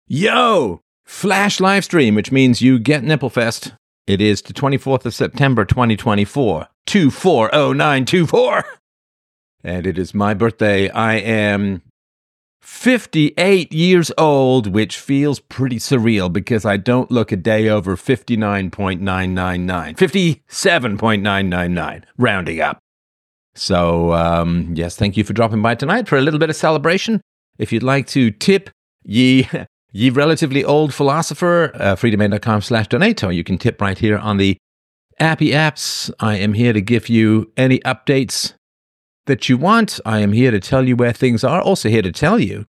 Yo! Flash live stream, which means you get Nipplefest. It is the 24th of September, 2024. 240924. And it is my birthday. I am 58 years old, which feels pretty surreal because I don't look a day over 59.999. 57.999, rounding up. So, yes, thank you for dropping by tonight for a little bit of celebration. If you'd like to tip ye relatively old philosopher, freedomain.com/donate, or you can tip right here on the Appy Apps. I am here to give you any updates that you want. I am here to tell you where things are. Also here to tell you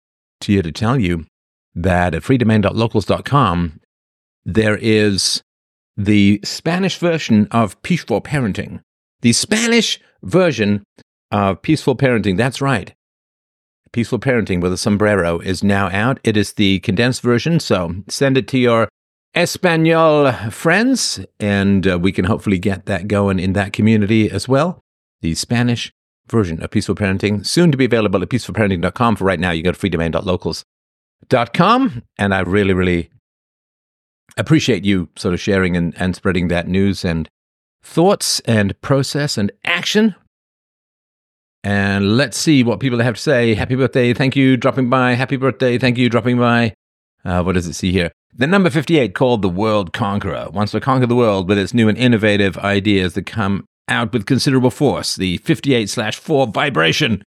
that at freedomain.locals.com, there is the Spanish version of Peaceful Parenting. The Spanish version of Peaceful Parenting, that's right. Peaceful Parenting with a Sombrero is now out. It is the condensed version, so send it to your Espanol friends, and we can hopefully get that going in that community as well. The Spanish version of Peaceful Parenting, soon to be available at peacefulparenting.com. For right now, you go to freedomain.locals.com, and I really, really appreciate you sort of sharing and spreading that news and thoughts and process and action. And let's see what people have to say. Happy birthday, thank you, dropping by. Happy birthday, thank you, dropping by. What does it see here? The number 58, called the World Conqueror, wants to conquer the world with its new and innovative ideas that come out with considerable force. The 58/4 vibration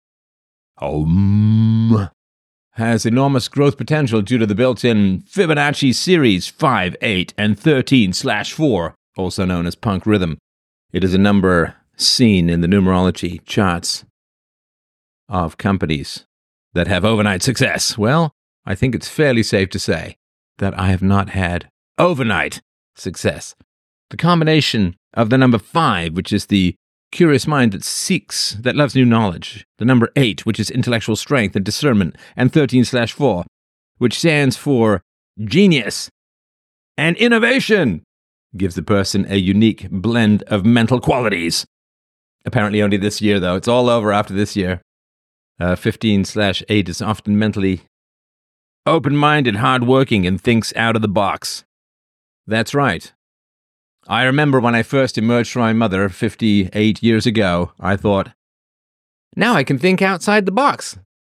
has enormous growth potential due to the built-in Fibonacci series 5, 8, and 13/4, also known as punk rhythm. It is a number seen in the numerology charts of companies that have overnight success. Well, I think it's fairly safe to say that I have not had overnight success. The combination of the number 5, which is the curious mind that seeks, that loves new knowledge, the number 8, which is intellectual strength and discernment, and 13/4, which stands for genius and innovation, gives the person a unique blend of mental qualities. Apparently only this year, though. It's all over after this year. 15/8 is often mentally open-minded, hard-working, and thinks out of the box. That's right. I remember when I first emerged from my mother 58 years ago, I thought, now I can think outside the box.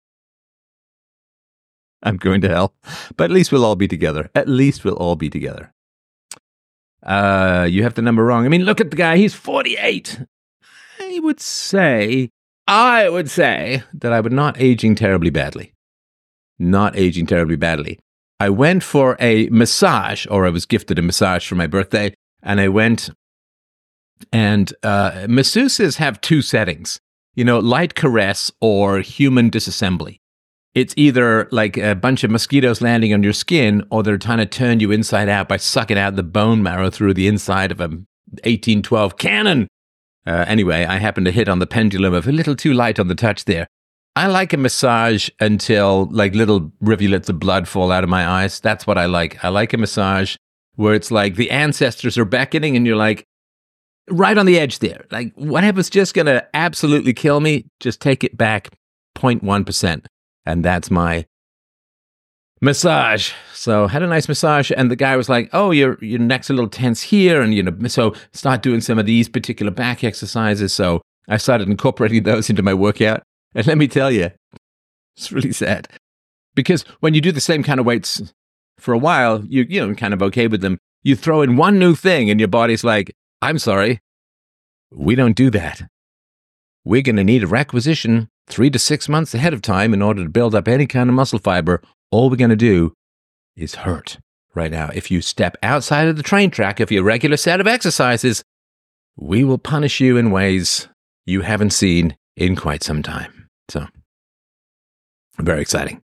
I'm going to hell. But at least we'll all be together. At least we'll all be together. You have the number wrong. I mean, look at the guy. He's 48. I would say that I would not aging terribly badly. Not aging terribly badly. I went for a massage, or I was gifted a massage for my birthday, and I went, and masseuses have two settings, light caress or human disassembly. It's either like a bunch of mosquitoes landing on your skin, or they're trying to turn you inside out by sucking out the bone marrow through the inside of a 1812 cannon. Anyway, I happened to hit on the pendulum of a little too light on the touch there. I like a massage until like little rivulets of blood fall out of my eyes. That's what I like. I like a massage where it's like the ancestors are beckoning and you're like right on the edge there. Like whatever's just going to absolutely kill me, just take it back 0.1%. And that's my massage. So had a nice massage, and the guy was like, oh, your neck's a little tense here, and so start doing some of these particular back exercises. So I started incorporating those into my workout. And let me tell you, it's really sad. Because when you do the same kind of weights for a while, you're kind of okay with them. You throw in one new thing and your body's like, I'm sorry, we don't do that. We're going to need a requisition 3 to 6 months ahead of time in order to build up any kind of muscle fiber. All we're going to do is hurt right now. If you step outside of the train track of your regular set of exercises, we will punish you in ways you haven't seen in quite some time. So, very exciting.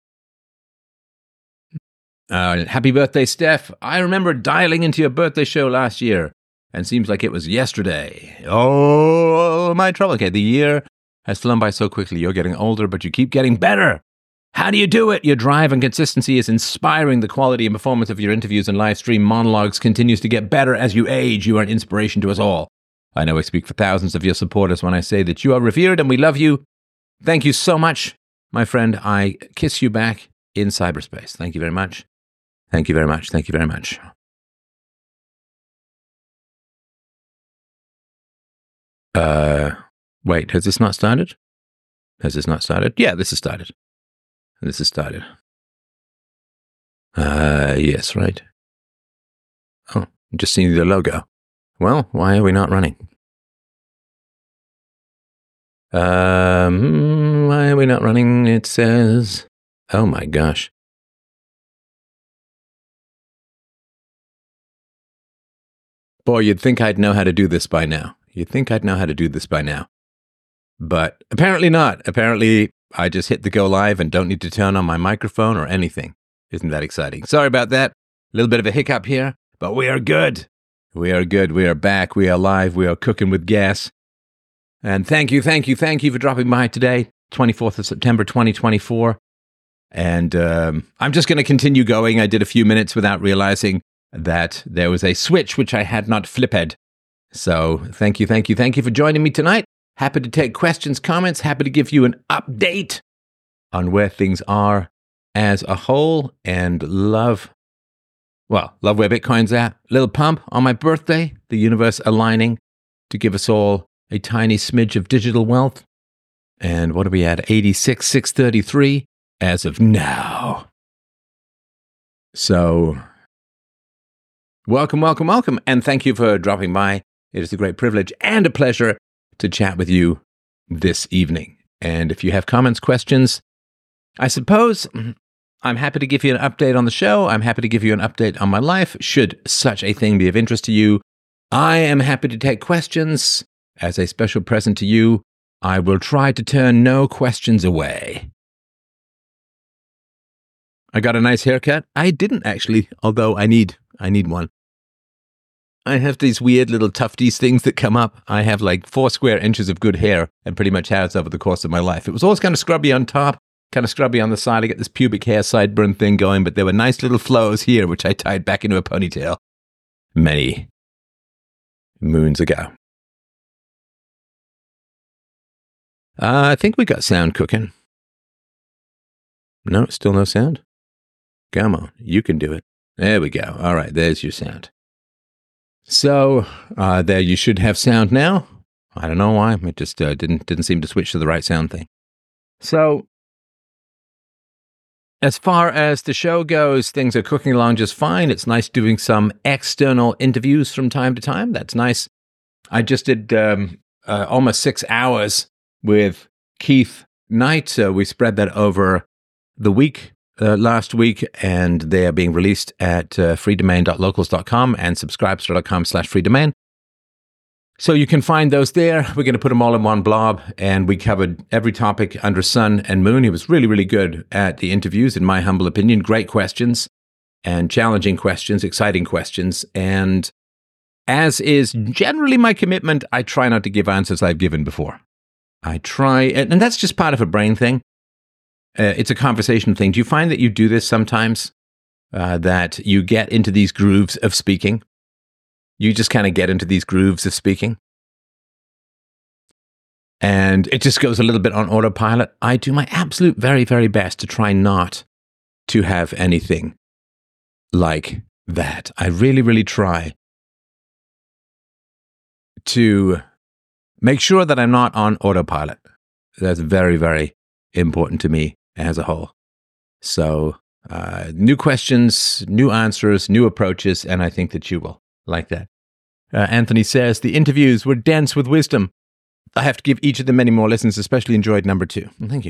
Happy birthday, Steph. I remember dialing into your birthday show last year, and seems like it was yesterday. Oh, my trouble. Okay, the year has flown by so quickly. You're getting older, but you keep getting better. How do you do it? Your drive and consistency is inspiring. The quality and performance of your interviews and live stream monologues continues to get better as you age. You are an inspiration to us all. I know I speak for thousands of your supporters when I say that you are revered and we love you. Thank you so much, my friend. I kiss you back in cyberspace. Thank you very much. Thank you very much. Thank you very much. Wait, has this not started? Has this not started? Yeah, this has started. This has started. Yes, right. Oh, I'm just seeing the logo. Well, why are we not running? Why are we not running? It says, oh my gosh. Boy, you'd think I'd know how to do this by now. But apparently not. Apparently, I just hit the go live and don't need to turn on my microphone or anything. Isn't that exciting? Sorry about that. A little bit of a hiccup here, but we are good. We are good. We are back. We are live. We are cooking with gas. And thank you for dropping by today, 24th of September, 2024. And I'm just going to continue going. I did a few minutes without realizing that there was a switch which I had not flipped. So thank you for joining me tonight. Happy to take questions, comments, happy to give you an update on where things are as a whole, and love where Bitcoin's at. Little pump on my birthday, the universe aligning to give us all a tiny smidge of digital wealth. And what are we at? 86,633 as of now. So welcome, and thank you for dropping by. It is a great privilege and a pleasure to chat with you this evening. And if you have comments, questions, I suppose I'm happy to give you an update on the show. I'm happy to give you an update on my life, should such a thing be of interest to you. I am happy to take questions. As a special present to you, I will try to turn no questions away. I got a nice haircut. I didn't actually, although I need one. I have these weird little tufties things that come up. I have like 4 square inches of good hair and pretty much has over the course of my life. It was always kind of scrubby on top, kind of scrubby on the side. I get this pubic hair sideburn thing going, but there were nice little flows here, which I tied back into a ponytail many moons ago. I think we got sound cooking. No, still no sound? Come on, you can do it. There we go. All right, there's your sound. So, there you should have sound now. I don't know why. It just didn't seem to switch to the right sound thing. So, as far as the show goes, things are cooking along just fine. It's nice doing some external interviews from time to time. That's nice. I just did almost 6 hours with Keith Knight. We spread that over the week. Last week, and they are being released at freedomain.locals.com and subscribestar.com/freedomain. So you can find those there. We're going to put them all in one blob, and we covered every topic under sun and moon. He was really, really good at the interviews, in my humble opinion. Great questions and challenging questions, exciting questions. And as is generally my commitment, I try not to give answers I've given before. I try, and that's just part of a brain thing. It's a conversation thing. Do you find that you do this sometimes? That you get into these grooves of speaking? You just kind of get into these grooves of speaking? And it just goes a little bit on autopilot. I do my absolute very, very best to try not to have anything like that. I really, really try to make sure that I'm not on autopilot. That's very, very important to me as a whole. So, new questions, new answers, new approaches, and I think that you will like that. Anthony says, the interviews were dense with wisdom. I have to give each of them many more listens, especially enjoyed number 2. Well, thank you.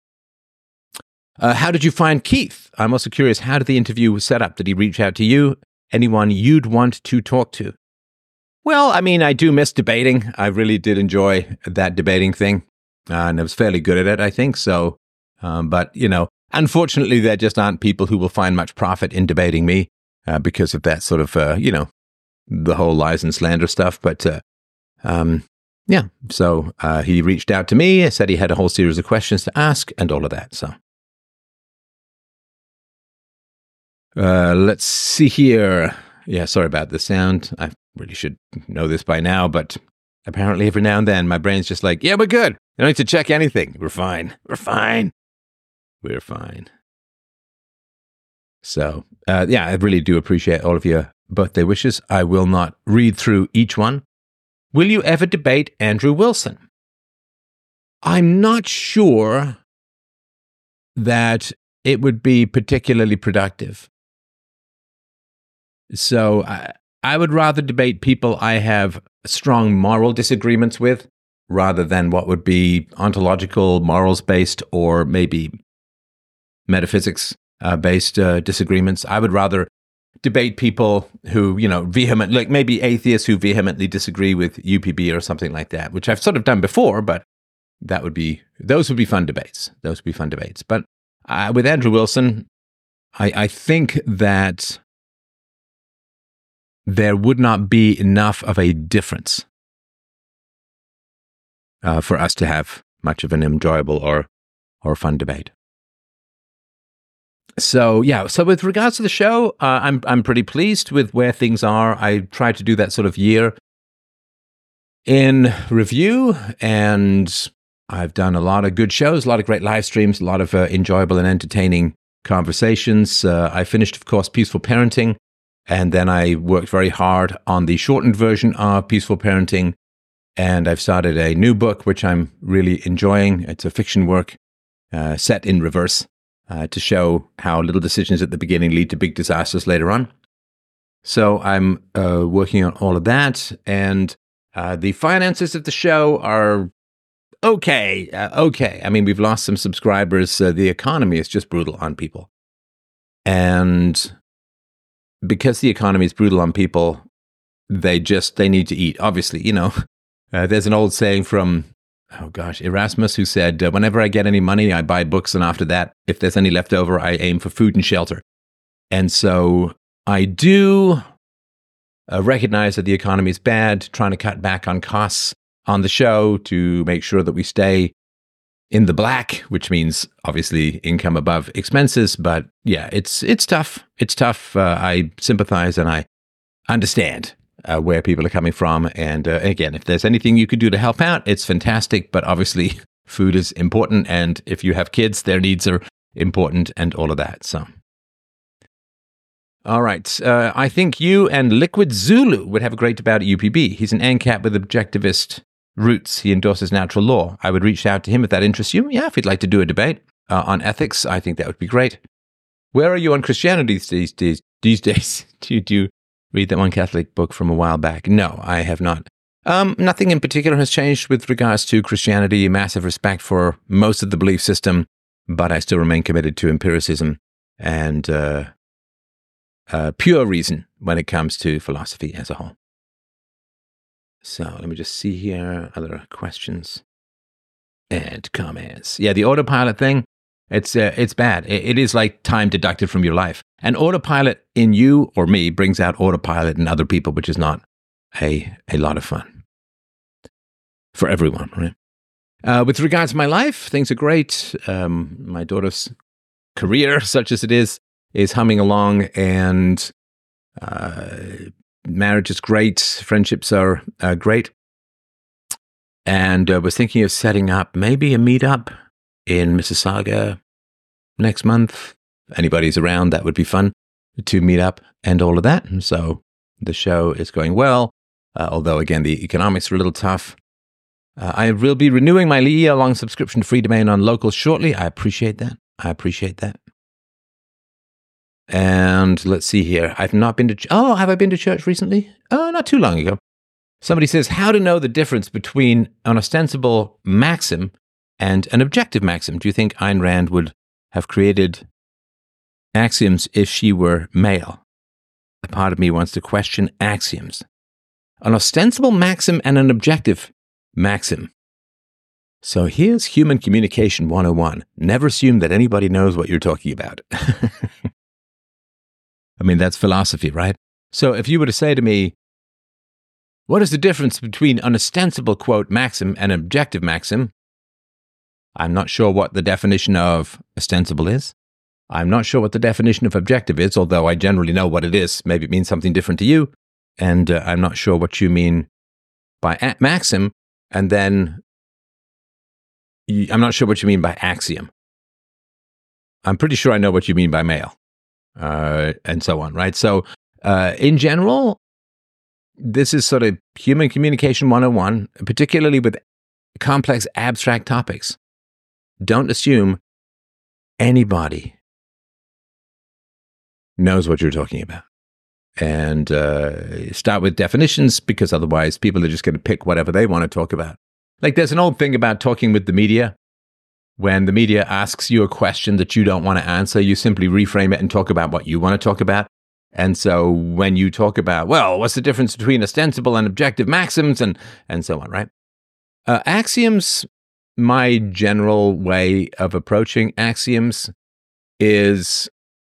How did you find Keith? I'm also curious, how did the interview was set up? Did he reach out to you? Anyone you'd want to talk to? Well, I mean, I do miss debating. I really did enjoy that debating thing. And I was fairly good at it, I think. So, but, unfortunately, there just aren't people who will find much profit in debating me because of that sort of, the whole lies and slander stuff. But, yeah, so he reached out to me, said he had a whole series of questions to ask and all of that. So, let's see here. Yeah, sorry about the sound. I really should know this by now, but apparently every now and then my brain's just like, yeah, we're good. You don't need to check anything. We're fine. So, yeah, I really do appreciate all of your birthday wishes. I will not read through each one. Will you ever debate Andrew Wilson? I'm not sure that it would be particularly productive. So I would rather debate people I have strong moral disagreements with rather than what would be ontological, morals-based, or maybe metaphysics-based disagreements. I would rather debate people who, vehement, like maybe atheists who vehemently disagree with UPB or something like that, which I've sort of done before, but those would be fun debates. But with Andrew Wilson, I think that there would not be enough of a difference for us to have much of an enjoyable or fun debate. So yeah, so with regards to the show, I'm pretty pleased with where things are. I try to do that sort of year in review, and I've done a lot of good shows, a lot of great live streams, a lot of enjoyable and entertaining conversations. I finished, of course, Peaceful Parenting, and then I worked very hard on the shortened version of Peaceful Parenting, and I've started a new book, which I'm really enjoying. It's a fiction work set in reverse to show how little decisions at the beginning lead to big disasters later on. So I'm working on all of that, and the finances of the show are okay. I mean, we've lost some subscribers. The economy is just brutal on people. And because the economy is brutal on people, they need to eat. Obviously, there's an old saying from, Erasmus, who said, whenever I get any money, I buy books. And after that, if there's any left over, I aim for food and shelter. And so I do recognize that the economy is bad, trying to cut back on costs on the show to make sure that we stay in the black, which means obviously income above expenses. But yeah, it's tough. It's tough. I sympathize and I understand where people are coming from. And again, if there's anything you could do to help out, it's fantastic. But obviously, food is important. And if you have kids, their needs are important and all of that. So, all right. I think you and Liquid Zulu would have a great debate at UPB. He's an ANCAP with objectivist roots. He endorses natural law. I would reach out to him if that interests you. Yeah, if you'd like to do a debate on ethics, I think that would be great. Where are you on Christianity these days? Do you read that one Catholic book from a while back? No, I have not. Nothing in particular has changed with regards to Christianity. Massive respect for most of the belief system, but I still remain committed to empiricism and pure reason when it comes to philosophy as a whole. So let me just see here, other questions and comments. Yeah, the autopilot thing, it's bad. It is like time deducted from your life. And autopilot in you or me brings out autopilot in other people, which is not a lot of fun for everyone, right? With regards to my life, things are great. My daughter's career, such as it is humming along, and marriage is great. Friendships are great. And was thinking of setting up maybe a meetup in Mississauga next month. If anybody's around, that would be fun to meet up and all of that. And so the show is going well, although, again, the economics are a little tough. I will be renewing my year-long subscription to Free Domain on Locals shortly. I appreciate that. And let's see here. I've not been to... have I been to church recently? Not too long ago. Somebody says, how to know the difference between an ostensible maxim and an objective maxim. Do you think Ayn Rand would have created axioms if she were male? A part of me wants to question axioms. An ostensible maxim and an objective maxim. So here's Human Communication 101. Never assume that anybody knows what you're talking about. I mean, that's philosophy, right? So if you were to say to me, what is the difference between an ostensible, quote, maxim and an objective maxim? I'm not sure what the definition of ostensible is. I'm not sure what the definition of objective is, although I generally know what it is. Maybe it means something different to you. And I'm not sure what you mean by maxim. And then I'm not sure what you mean by axiom. I'm pretty sure I know what you mean by male. and so on, right? So, in general, this is sort of human communication 101, particularly with complex abstract topics. Don't assume anybody knows what you're talking about. And start with definitions, because otherwise people are just going to pick whatever they want to talk about. Like, there's an old thing about talking with the media. When the media asks you a question that you don't want to answer, you simply reframe it and talk about what you want to talk about. And so when you talk about, well, what's the difference between ostensible and objective maxims and so on, right? Axioms, my general way of approaching axioms is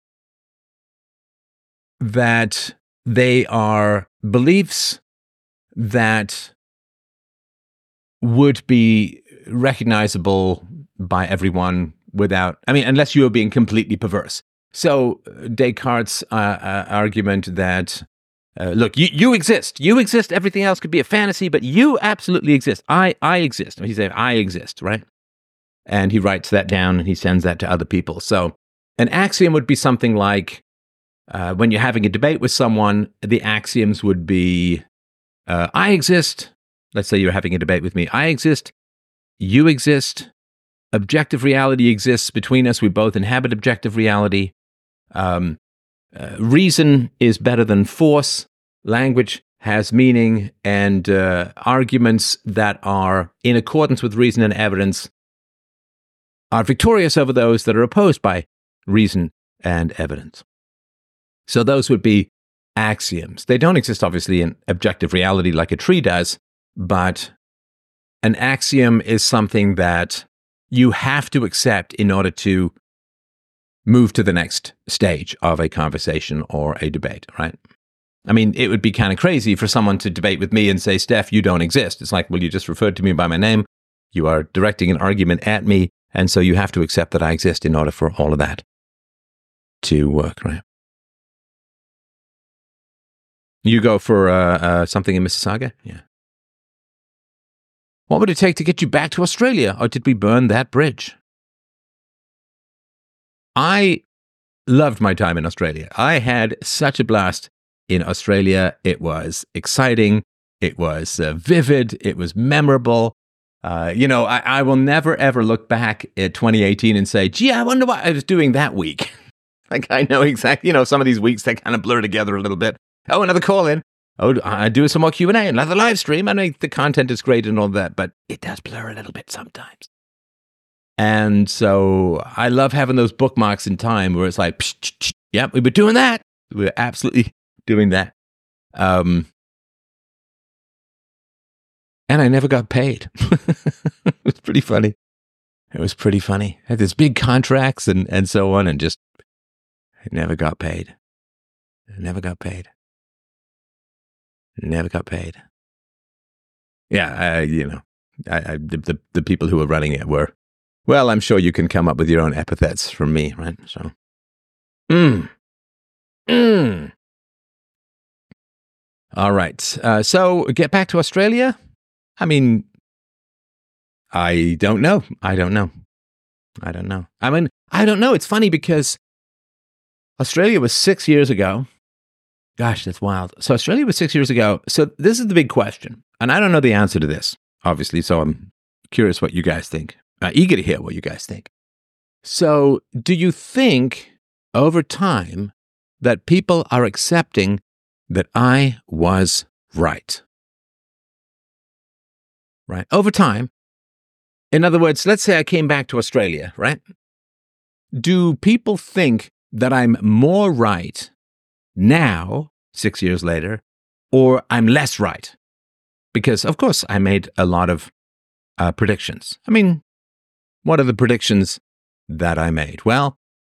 that they are beliefs that would be recognizable by everyone without, unless you are being completely perverse. So Descartes' argument that, look, you exist. You exist. Everything else could be a fantasy, but you absolutely exist. I exist. He said, I exist, right? And he writes that down and he sends that to other people. So an axiom would be something like, when you're having a debate with someone, the axioms would be, I exist. Let's say you're having a debate with me. I exist. You exist. Objective reality exists between us. We both inhabit objective reality. Reason is better than force. Language has meaning, and arguments that are in accordance with reason and evidence are victorious over those that are opposed by reason and evidence. So those would be axioms. They don't exist, obviously, in objective reality like a tree does, but an axiom is something that you have to accept in order to move to the next stage of a conversation or a debate, right? It would be kind of crazy for someone to debate with me and say, Steph, you don't exist. It's like, well, you just referred to me by my name. You are directing an argument at me. And so you have to accept that I exist in order for all of that to work, right? You go for something in Mississauga? Yeah. What would it take to get you back to Australia, or did we burn that bridge? I loved my time in Australia. I had such a blast in Australia. It was exciting. It was vivid. It was memorable. I will never, ever look back at 2018 and say, gee, I wonder what I was doing that week. Like, I know exactly, some of these weeks, they kind of blur together a little bit. Oh, another call in. Oh, I do some more Q&A, another live stream. I know the content is great and all that, but it does blur a little bit sometimes. And so I love having those bookmarks in time where it's like, psh, psh, psh, yep, we were doing that. We were absolutely doing that. And I never got paid. It was pretty funny. I had these big contracts and so on, and just I never got paid. Yeah, the people who were running it were, well, I'm sure you can come up with your own epithets from me, right? So, All right. So get back to Australia. I don't know. I don't know. It's funny because Australia was 6 years ago. Gosh, that's wild. So Australia was 6 years ago. So this is the big question. And I don't know the answer to this, obviously. So I'm curious what you guys think. Eager to hear what you guys think. So do you think over time that people are accepting that I was right? Right? Over time. In other words, let's say I came back to Australia, right? Do people think that I'm more right now, 6 years later, or I'm less right? Because, of course, I made a lot of predictions. What are the predictions that I made? Well,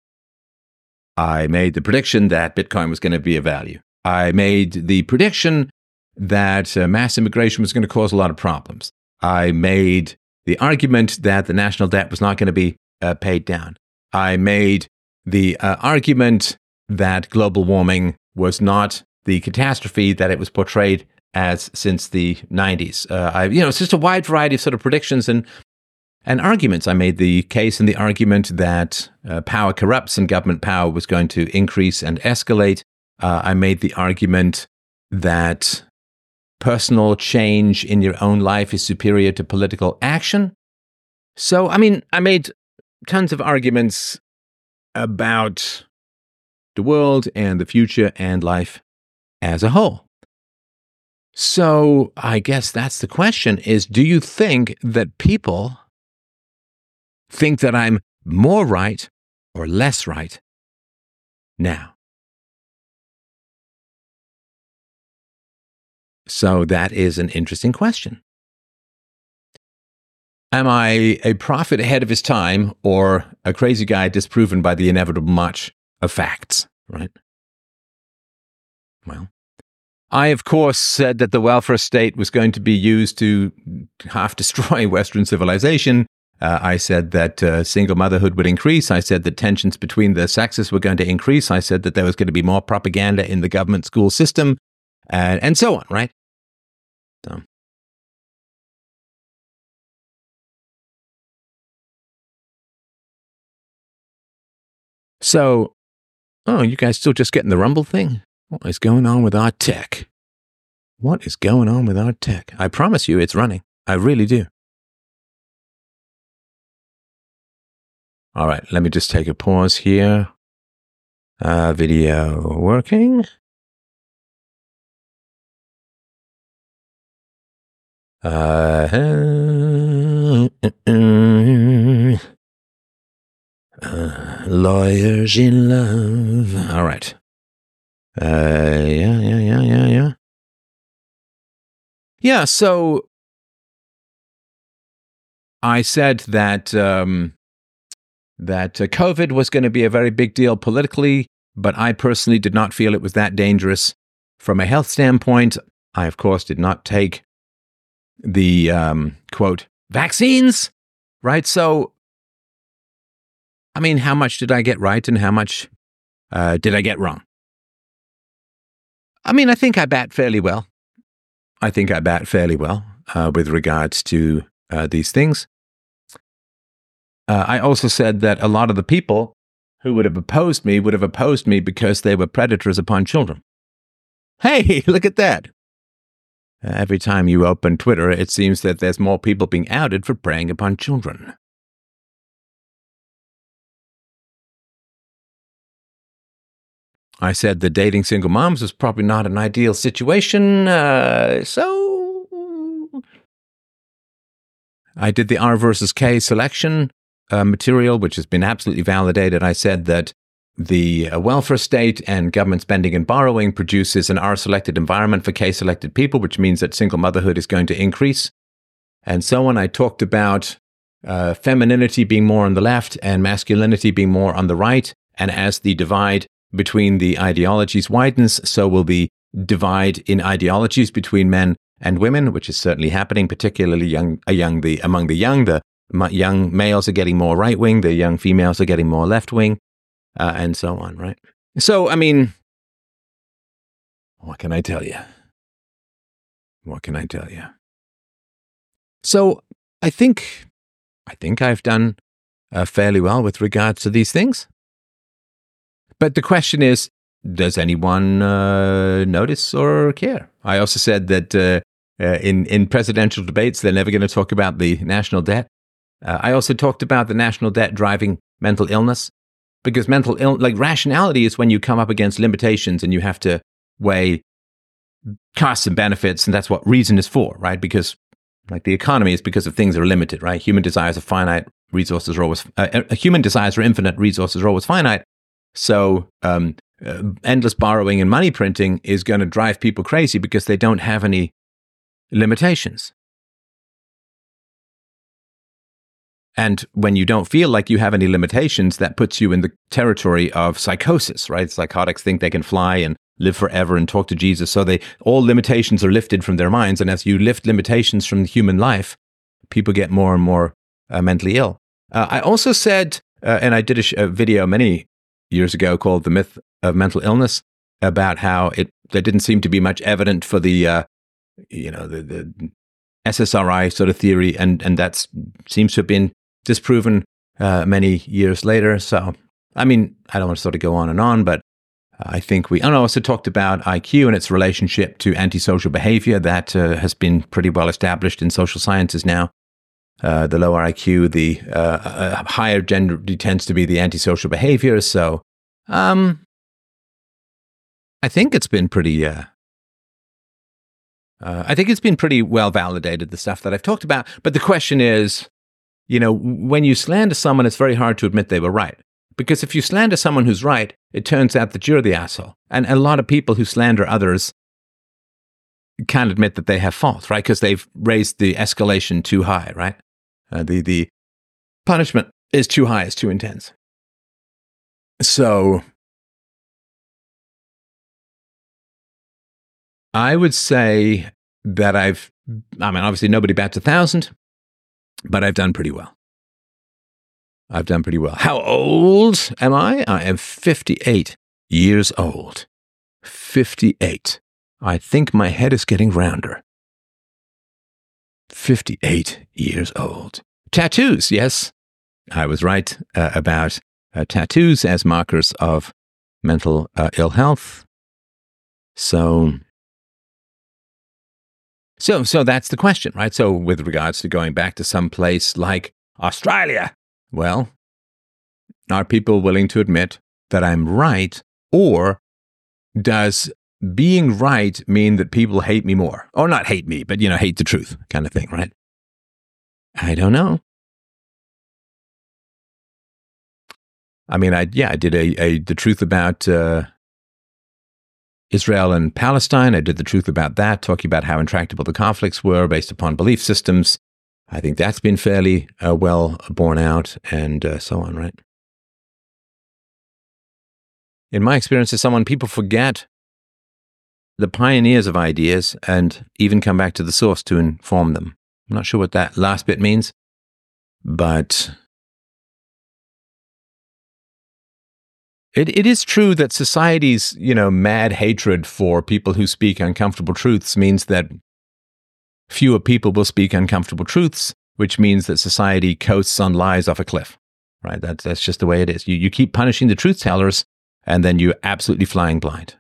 I made the prediction that Bitcoin was going to be a value. I made the prediction that mass immigration was going to cause a lot of problems. I made the argument that the national debt was not going to be paid down. I made the argument that global warming was not the catastrophe that it was portrayed as since the 90s. It's just a wide variety of sort of predictions. And and arguments. I made the case and the argument that power corrupts and government power was going to increase and escalate. I made the argument that personal change in your own life is superior to political action. So, I mean, I made tons of arguments about the world and the future and life as a whole. So, I guess that's the question is, do you think that people think that I'm more right or less right now? So that is an interesting question. Am I a prophet ahead of his time or a crazy guy disproven by the inevitable march of facts, right? Well, I, of course, said that the welfare state was going to be used to half destroy Western civilization. I said that single motherhood would increase. I said that tensions between the sexes were going to increase. I said that there was going to be more propaganda in the government school system, and so on, right? So, you guys still just getting the Rumble thing? What is going on with our tech? What is going on with our tech? I promise you it's running. I really do. All right, let me just take a pause here. Video working. Lawyers in love. All right. Yeah. Yeah, so I said that COVID was going to be a very big deal politically, but I personally did not feel it was that dangerous from a health standpoint. I, of course, did not take the, quote, vaccines, right? So, I mean, how much did I get right and how much did I get wrong? I mean, I think I bat fairly well. With regards to these things. I also said that a lot of the people who would have opposed me because they were predators upon children. Hey, look at that. Every time you open Twitter, it seems that there's more people being outed for preying upon children. I said that dating single moms was probably not an ideal situation, so I did the R versus K selection material, which has been absolutely validated. I said that the welfare state and government spending and borrowing produces an R-selected environment for K-selected people, which means that single motherhood is going to increase, and so on. I talked about femininity being more on the left and masculinity being more on the right, and as the divide between the ideologies widens, so will the divide in ideologies between men and women, which is certainly happening, particularly among the young. The young males are getting more right-wing, the young females are getting more left-wing, and so on, right? So, I mean, what can I tell you? So, I think I've done fairly well with regards to these things. But the question is, does anyone notice or care? I also said that in presidential debates, they're never going to talk about the national debt. I also talked about the national debt driving mental illness, because rationality is when you come up against limitations and you have to weigh costs and benefits, and that's what reason is for, right? Because like the economy is because of things that are limited, right? Human desires are finite, resources are always human desires are infinite, resources are always finite. So endless borrowing and money printing is going to drive people crazy because they don't have any limitations. And when you don't feel like you have any limitations, that puts you in the territory of psychosis, right? Psychotics think they can fly and live forever and talk to Jesus. So all limitations are lifted from their minds. And as you lift limitations from human life, people get more and more mentally ill. I also said, and I did a video many years ago called The Myth of Mental Illness, about how there didn't seem to be much evidence for the SSRI sort of theory, and that seems to have been disproven many years later. So, I mean, I don't want to sort of go on and on, but I think we also talked about IQ and its relationship to antisocial behavior. That has been pretty well established in social sciences now. The lower IQ, the higher generally tends to be the antisocial behavior. So I think it's been pretty well validated, the stuff that I've talked about. But the question is, when you slander someone, it's very hard to admit they were right. Because if you slander someone who's right, it turns out that you're the asshole. And a lot of people who slander others can't admit that they have fault, right? Because they've raised the escalation too high, right? The punishment is too high, it's too intense. So I would say that obviously nobody bats 1,000, but I've done pretty well. How old am I? I am 58 years old. 58. I think my head is getting rounder. 58 years old. Tattoos, yes. I was right about tattoos as markers of mental ill health. So that's the question, right? So with regards to going back to some place like Australia, well, are people willing to admit that I'm right, or does being right mean that people hate me more? Or not hate me, but, hate the truth kind of thing, right? I don't know. I mean, I did the truth about Israel and Palestine. I did the truth about that, talking about how intractable the conflicts were based upon belief systems. I think that's been fairly well borne out, and so on, right? In my experience as someone, people forget the pioneers of ideas and even come back to the source to inform them. I'm not sure what that last bit means, but it is true that society's, mad hatred for people who speak uncomfortable truths means that fewer people will speak uncomfortable truths, which means that society coasts on lies off a cliff, right? That's just the way it is. You keep punishing the truth tellers, and then you're absolutely flying blind.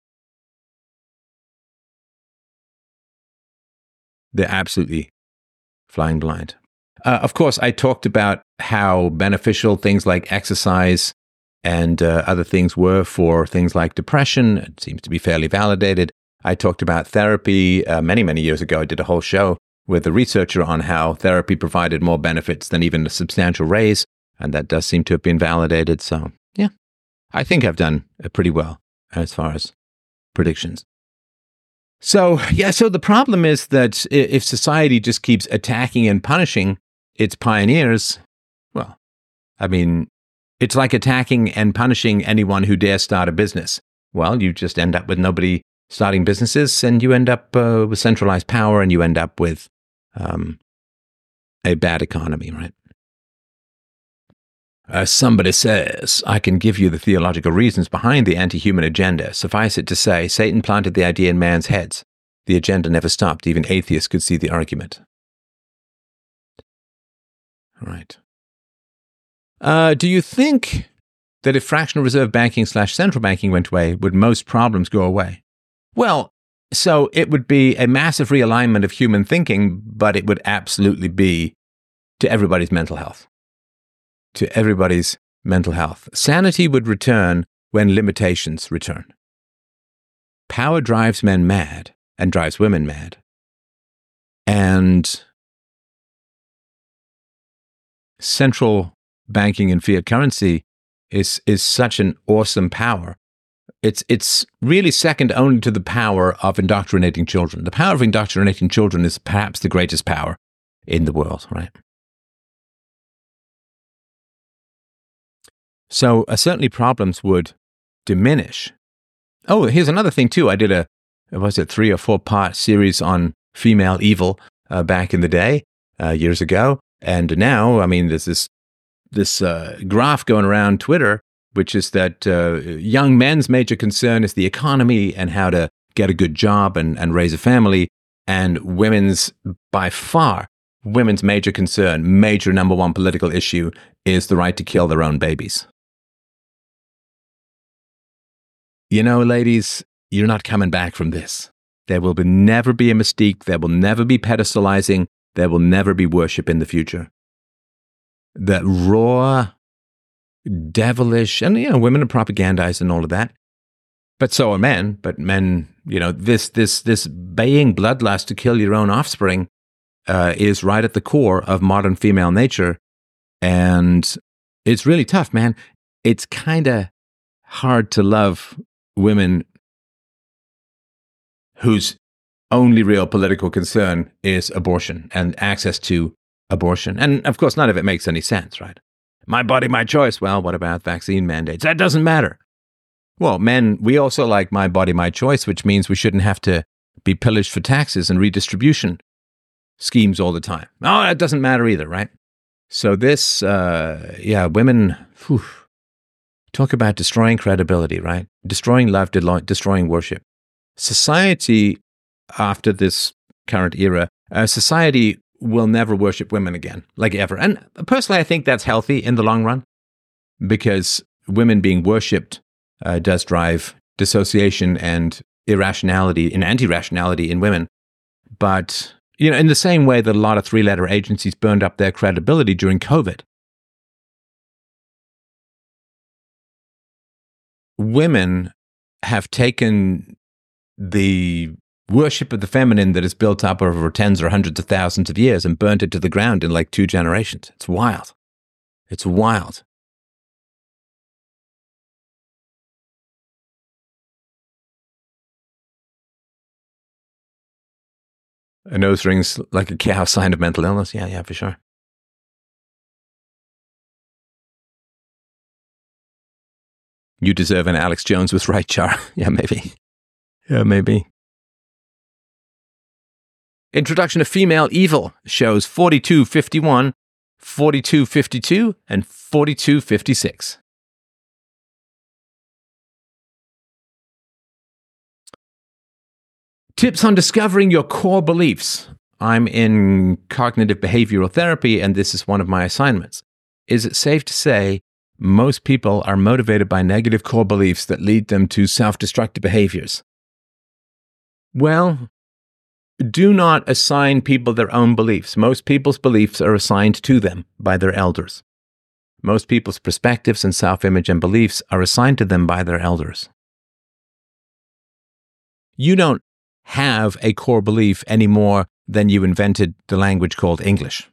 They're absolutely flying blind. Of course, I talked about how beneficial things like exercise and other things were for things like depression. It seems to be fairly validated. I talked about therapy many, many years ago. I did a whole show with a researcher on how therapy provided more benefits than even a substantial raise, and that does seem to have been validated. So, yeah, I think I've done pretty well as far as predictions. So the problem is that if society just keeps attacking and punishing its pioneers, well, I mean, it's like attacking and punishing anyone who dares start a business. Well, you just end up with nobody starting businesses, and you end up with centralized power, and you end up with a bad economy, right? Somebody says, I can give you the theological reasons behind the anti-human agenda. Suffice it to say, Satan planted the idea in man's heads. The agenda never stopped. Even atheists could see the argument. All right. Do you think that if fractional reserve banking / central banking went away, would most problems go away? Well, so it would be a massive realignment of human thinking, but it would absolutely be to everybody's mental health. To everybody's mental health. Sanity would return when limitations return. Power drives men mad and drives women mad. And central banking and fiat currency is such an awesome power. It's really second only to the power of indoctrinating children. The power of indoctrinating children is perhaps the greatest power in the world, right? So certainly problems would diminish. Oh, here's another thing too. I did a 3 or 4 part series on female evil back in the day, years ago. And now, I mean, there's this graph going around Twitter, which is that young men's major concern is the economy and how to get a good job and raise a family. And by far, women's major concern, major number one political issue is the right to kill their own babies. You know, ladies, you're not coming back from this. There will never be a mystique. There will never be pedestalizing. There will never be worship in the future. That raw, devilish, and women are propagandized and all of that. But so are men. But men, this baying bloodlust to kill your own offspring is right at the core of modern female nature. And it's really tough, man. It's kind of hard to love women whose only real political concern is abortion and access to abortion. And of course, none of it makes any sense, right? My body, my choice. Well, what about vaccine mandates? That doesn't matter. Well, men, we also like my body, my choice, which means we shouldn't have to be pillaged for taxes and redistribution schemes all the time. Oh, that doesn't matter either, right? So this, women, talk about destroying credibility, right? Destroying love, destroying worship. Society, after this current era, society will never worship women again, like ever. And personally, I think that's healthy in the long run, because women being worshipped does drive dissociation and irrationality and anti-rationality in women. But, in the same way that a lot of three-letter agencies burned up their credibility during COVID, women have taken the worship of the feminine that is built up over tens or hundreds of thousands of years and burnt it to the ground in like 2 generations. It's wild. It's wild. A nose ring's like a cow sign of mental illness. Yeah, for sure. You deserve an Alex Jones was right, Char. Yeah, maybe. Introduction of Female Evil shows 4251, 4252, and 4256. Tips on discovering your core beliefs. I'm in cognitive behavioral therapy, and this is one of my assignments. Is it safe to say most people are motivated by negative core beliefs that lead them to self-destructive behaviors? Well, do not assign people their own beliefs. Most people's beliefs are assigned to them by their elders. Most people's perspectives and self-image and beliefs are assigned to them by their elders. You don't have a core belief any more than you invented the language called English.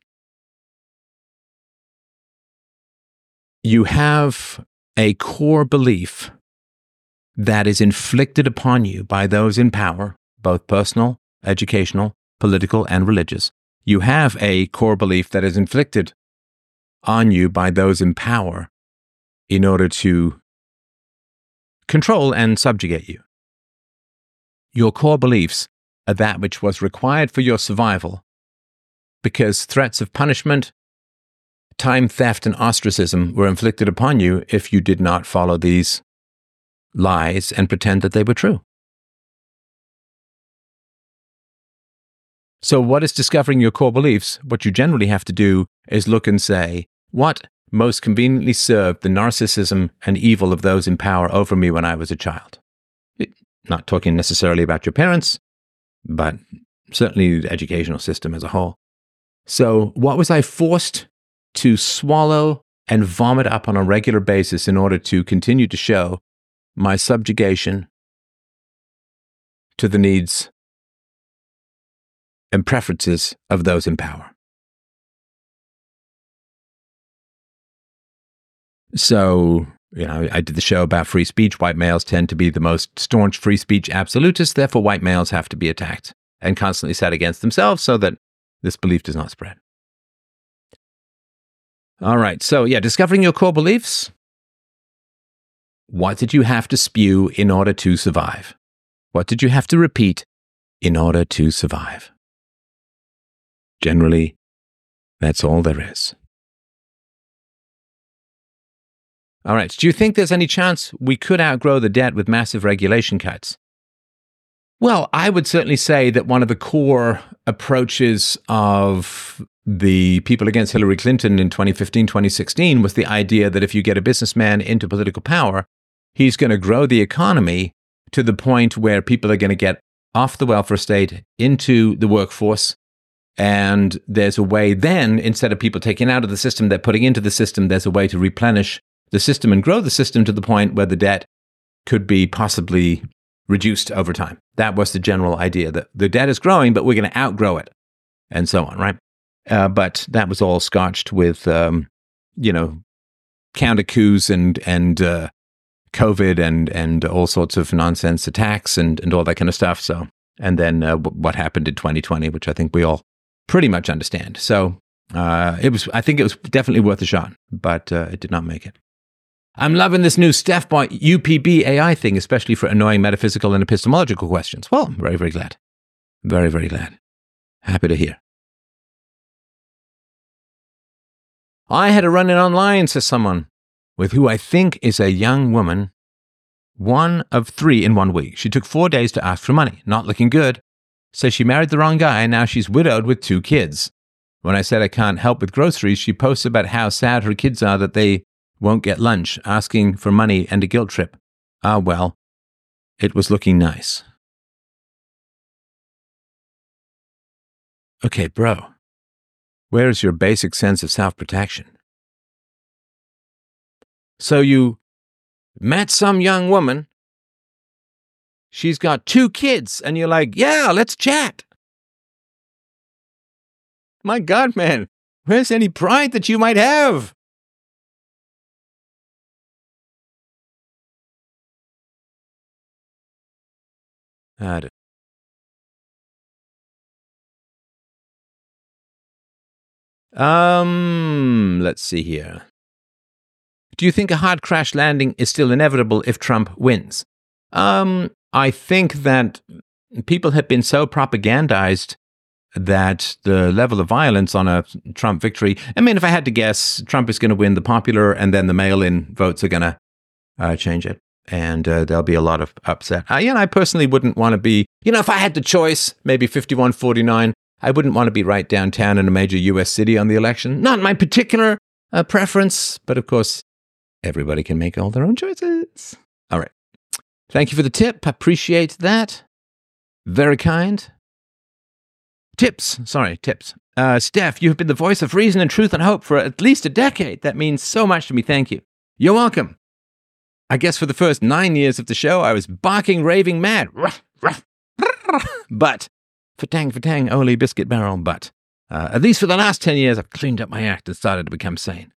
You have a core belief that is inflicted upon you by those in power, both personal, educational, political, and religious. You have a core belief that is inflicted on you by those in power in order to control and subjugate you. Your core beliefs are that which was required for your survival because threats of punishment, time theft, and ostracism were inflicted upon you if you did not follow these lies and pretend that they were true. So what is discovering your core beliefs? What you generally have to do is look and say, what most conveniently served the narcissism and evil of those in power over me when I was a child? Not talking necessarily about your parents, but certainly the educational system as a whole. So what was I forced to swallow and vomit up on a regular basis in order to continue to show my subjugation to the needs and preferences of those in power? So, I did the show about free speech. White males tend to be the most staunch free speech absolutists. Therefore, white males have to be attacked and constantly set against themselves so that this belief does not spread. All right. So, discovering your core beliefs. What did you have to spew in order to survive? What did you have to repeat in order to survive? Generally, that's all there is. All right. Do you think there's any chance we could outgrow the debt with massive regulation cuts? Well, I would certainly say that one of the core approaches of the people against Hillary Clinton in 2015, 2016 was the idea that if you get a businessman into political power, he's going to grow the economy to the point where people are going to get off the welfare state into the workforce. And there's a way then, instead of people taking out of the system, they're putting into the system, there's a way to replenish the system and grow the system to the point where the debt could be possibly reduced over time. That was the general idea, that the debt is growing, but we're going to outgrow it, and so on, right? But that was all scotched with, counter coups and COVID and all sorts of nonsense attacks and all that kind of stuff. So, and then what happened in 2020, which I think we all pretty much understand. So I think it was definitely worth a shot, but it did not make it. I'm loving this new StephBot UPB AI thing, especially for annoying metaphysical and epistemological questions. Well, I'm very, very glad. Very, very glad. Happy to hear. I had a run-in online, says someone, with who I think is a young woman, one of 3 in 1 week. She took 4 days to ask for money. Not looking good. Says she married the wrong guy and now she's widowed with 2 kids. When I said I can't help with groceries, she posts about how sad her kids are that they won't get lunch, asking for money and a guilt trip. Ah, well, it was looking nice. Okay, bro, where's your basic sense of self-protection? So you met some young woman, she's got 2 kids, and you're like, yeah, let's chat. My God, man, where's any pride that you might have? Let's see here. Do you think a hard crash landing is still inevitable if Trump wins? I think that people have been so propagandized that the level of violence on a Trump victory, I mean, if I had to guess, Trump is going to win the popular and then the mail-in votes are going to change it. And there'll be a lot of upset. I personally wouldn't want to be, if I had the choice, maybe 51-49, I wouldn't want to be right downtown in a major U.S. city on the election. Not my particular preference, but of course, everybody can make all their own choices. All right. Thank you for the tip. Appreciate that. Very kind. Tips. Steph, you have been the voice of reason and truth and hope for at least a decade. That means so much to me. Thank you. You're welcome. I guess for the first 9 years of the show, I was barking, raving mad. Ruff, ruff, but, fatang, Oli biscuit barrel, but. At least for the last 10 years, I've cleaned up my act and started to become sane.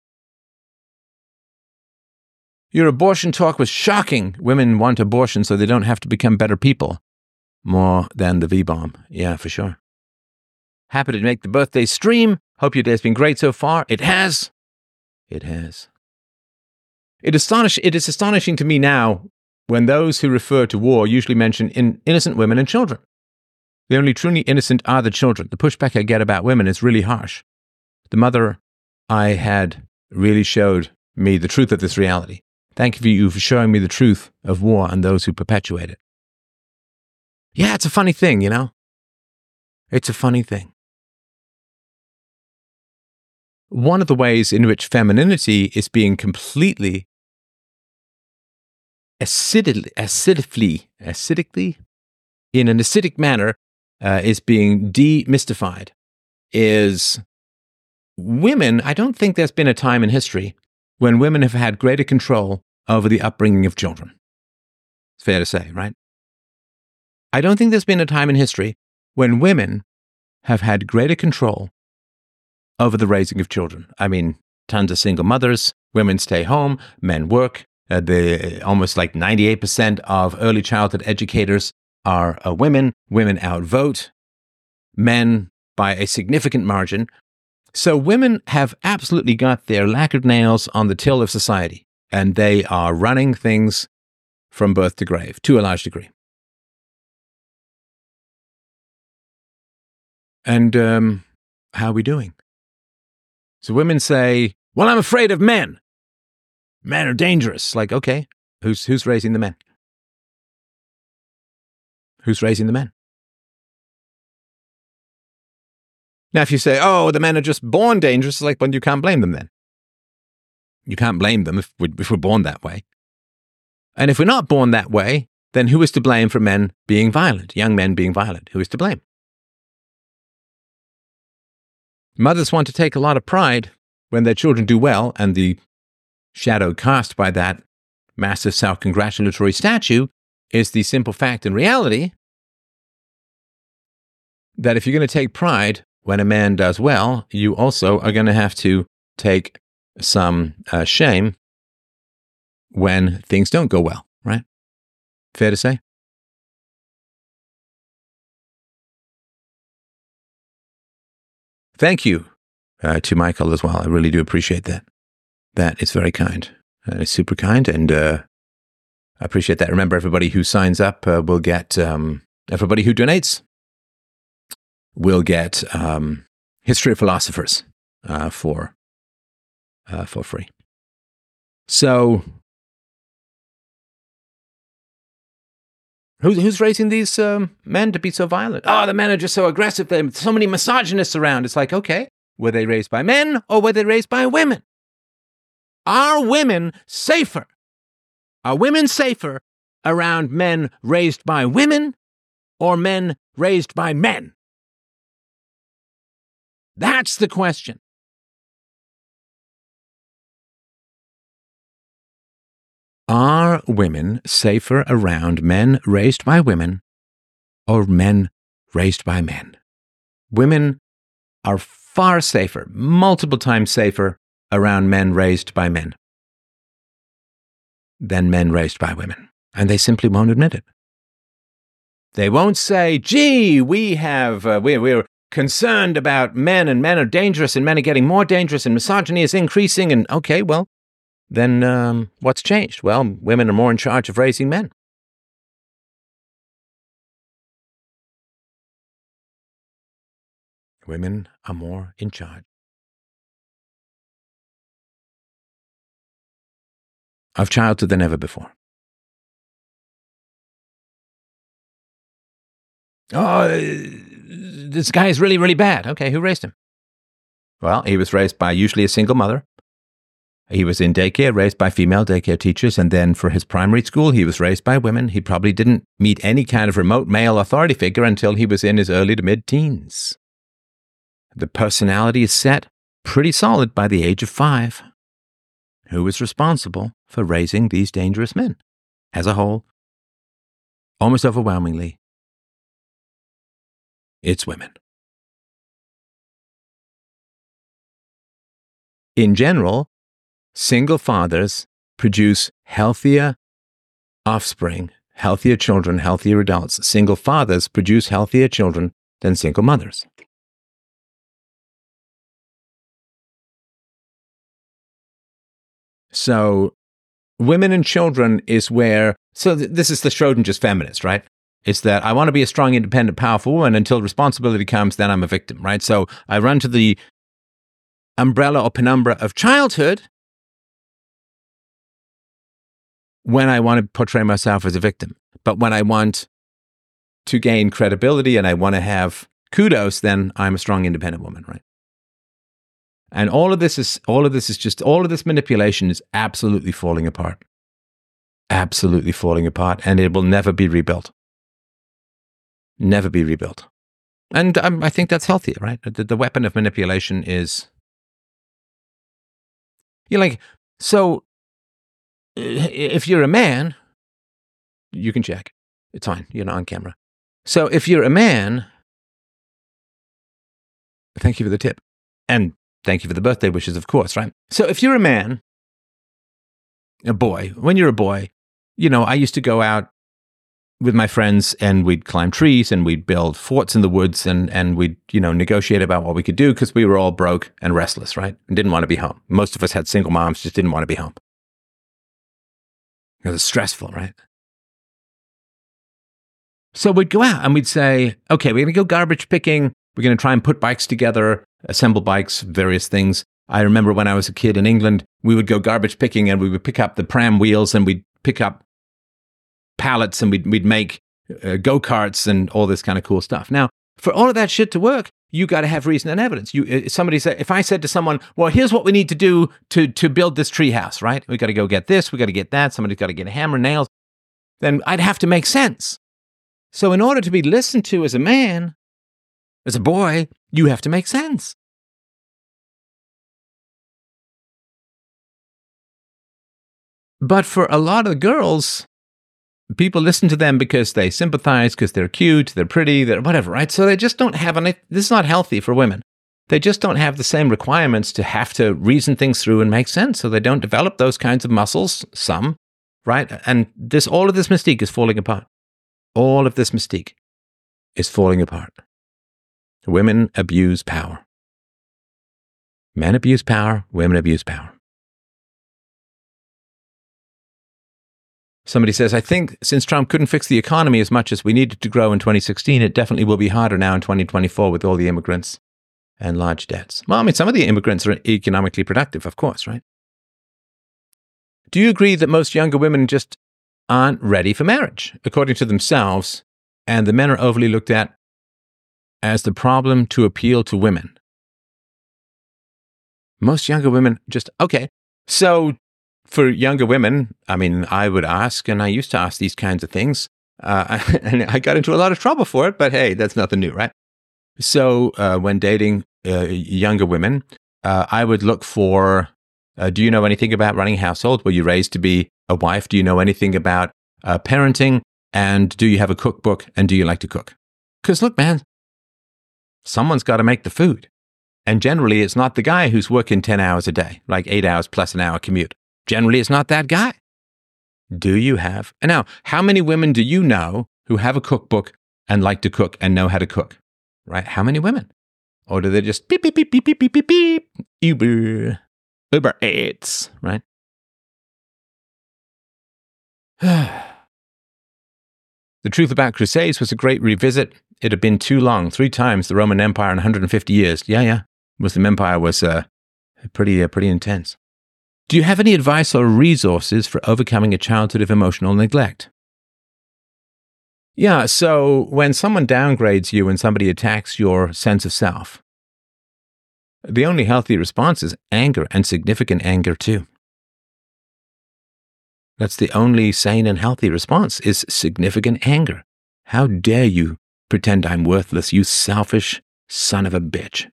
Your abortion talk was shocking. Women want abortion so they don't have to become better people. More than the V-bomb. Yeah, for sure. Happy to make the birthday stream. Hope your day's been great so far. It has. It has. It is astonishing to me now when those who refer to war usually mention innocent women and children. The only truly innocent are the children. The pushback I get about women is really harsh. The mother I had really showed me the truth of this reality. Thank you for showing me the truth of war and those who perpetuate it. Yeah, it's a funny thing, It's a funny thing. One of the ways in which femininity is being completely acidically, in an acidic manner, is being demystified, is women. I don't think there's been a time in history when women have had greater control over the upbringing of children. It's fair to say, right? I don't think there's been a time in history when women have had greater control over the raising of children. I mean, tons of single mothers, women stay home, men work. Almost like 98% of early childhood educators are women. Women outvote men by a significant margin. So women have absolutely got their lacquered nails on the till of society, and they are running things from birth to grave, to a large degree. And how are we doing? So women say, well, I'm afraid of men. Men are dangerous. Like, okay, who's raising the men? Who's raising the men? Now, if you say, oh, the men are just born dangerous, like, well, you can't blame them then. You can't blame them if we're born that way. And if we're not born that way, then who is to blame for men being violent, young men being violent? Who is to blame? Mothers want to take a lot of pride when their children do well, and the shadow cast by that massive self-congratulatory statue is the simple fact and reality that if you're going to take pride when a man does well, you also are going to have to take some shame when things don't go well, right? Fair to say? Thank you to Michael as well. I really do appreciate that. That is very kind. It's super kind, and I appreciate that. Remember, everybody who signs up will get, everybody who donates will get History of Philosophers for free. So, who's raising these men to be so violent? Oh, the men are just so aggressive. There's so many misogynists around. It's like, okay, were they raised by men or were they raised by women? Are women safer? Are women safer around men raised by women or men raised by men? That's the question. Are women safer around men raised by women or men raised by men? Women are far safer, multiple times safer around men raised by men than men raised by women. And they simply won't admit it. They won't say, gee, we're concerned about men, and men are dangerous, and men are getting more dangerous, and misogyny is increasing, and okay, well, then what's changed? Well, women are more in charge of raising men. Women are more in charge of childhood than ever before. Oh, this guy is really, really bad. Okay, who raised him? Well, he was raised by usually a single mother. He was in daycare, raised by female daycare teachers, and then for his primary school, he was raised by women. He probably didn't meet any kind of remote male authority figure until he was in his early to mid-teens. The personality is set pretty solid by the age of 5. Who is responsible for raising these dangerous men? As a whole, almost overwhelmingly, it's women. In general, single fathers produce healthier offspring, healthier children, healthier adults. Single fathers produce healthier children than single mothers. So, women and children is where, this is the Schrodinger's feminist, right? It's that I want to be a strong, independent, powerful woman until responsibility comes, then I'm a victim, right? So I run to the umbrella or penumbra of childhood when I want to portray myself as a victim. But when I want to gain credibility and I want to have kudos, then I'm a strong, independent woman, right? And all of this manipulation is absolutely falling apart. Absolutely falling apart, and it will never be rebuilt. Never be rebuilt. And I think that's healthier, right? The weapon of manipulation is, so if you're a man, you can check. It's fine. You're not on camera. So if you're a man, thank you for the tip. And thank you for the birthday wishes, of course, right? So if you're a man, a boy, when you're a boy, I used to go out with my friends and we'd climb trees and we'd build forts in the woods and we'd, negotiate about what we could do because we were all broke and restless, right? And didn't want to be home. Most of us had single moms, just didn't want to be home. It was stressful, right? So we'd go out and we'd say, okay, we're going to go garbage picking. We're going to try and put bikes together, assemble bikes, various things. I remember when I was a kid in England, we would go garbage picking and we would pick up the pram wheels and we'd pick up pallets and we'd make go-karts and all this kind of cool stuff. Now, for all of that shit to work, you got to have reason and evidence. Somebody said, if I said to someone, well, here's what we need to do to build this tree house, right? We got to go get this, we got to get that, somebody's got to get a hammer and nails. Then I'd have to make sense. So in order to be listened to as a man, as a boy, you have to make sense. But for a lot of the girls, people listen to them because they sympathize, because they're cute, they're pretty, they're whatever, right? So they just don't have this is not healthy for women. They just don't have the same requirements to have to reason things through and make sense. So they don't develop those kinds of muscles, some, right? And all of this mystique is falling apart. All of this mystique is falling apart. Women abuse power. Men abuse power, women abuse power. Somebody says, I think since Trump couldn't fix the economy as much as we needed to grow in 2016, it definitely will be harder now in 2024 with all the immigrants and large debts. Well, I mean, some of the immigrants are economically productive, of course, right? Do you agree that most younger women just aren't ready for marriage, according to themselves, and the men are overly looked at as the problem to appeal to women? Most younger women just, okay, so for younger women, I mean, I would ask, and I used to ask these kinds of things, and I got into a lot of trouble for it, but hey, that's nothing new, right? So when dating younger women, I would look for, do you know anything about running a household? Were you raised to be a wife? Do you know anything about parenting? And do you have a cookbook? And do you like to cook? Because look, man, someone's got to make the food. And generally, it's not the guy who's working 10 hours a day, like 8 hours plus an hour commute. Generally, it's not that guy. Do you have? And now, how many women do you know who have a cookbook and like to cook and know how to cook? Right? How many women? Or do they just beep, beep, beep, beep, beep, beep, beep, beep, Uber Eats, right? The Truth About Crusades was a great revisit. It had been too long, 3 times the Roman Empire in 150 years. Yeah. Muslim Empire was pretty intense. Do you have any advice or resources for overcoming a childhood of emotional neglect? Yeah, so when someone downgrades you and somebody attacks your sense of self, the only healthy response is anger, and significant anger too. That's the only sane and healthy response, is significant anger. How dare you pretend I'm worthless, you selfish son of a bitch.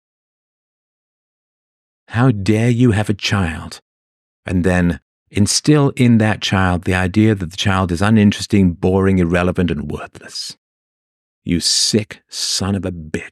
How dare you have a child and then instill in that child the idea that the child is uninteresting, boring, irrelevant, and worthless. You sick son of a bitch.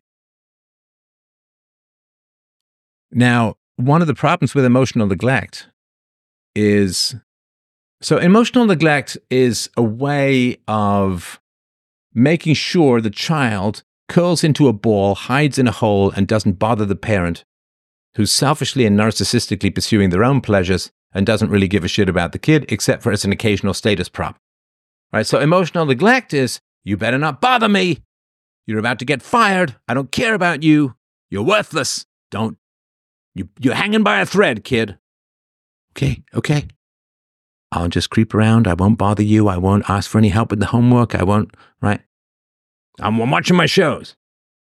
Now, one of the problems with emotional neglect is, so emotional neglect is a way of making sure the child curls into a ball, hides in a hole, and doesn't bother the parent, who's selfishly and narcissistically pursuing their own pleasures and doesn't really give a shit about the kid, except for as an occasional status prop. Right? So emotional neglect is, you better not bother me. You're about to get fired. I don't care about you. You're worthless. You're hanging by a thread, kid. Okay. I'll just creep around. I won't bother you. I won't ask for any help with the homework. I won't, right? I'm watching my shows.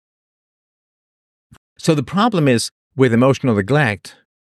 So the problem is, with emotional neglect,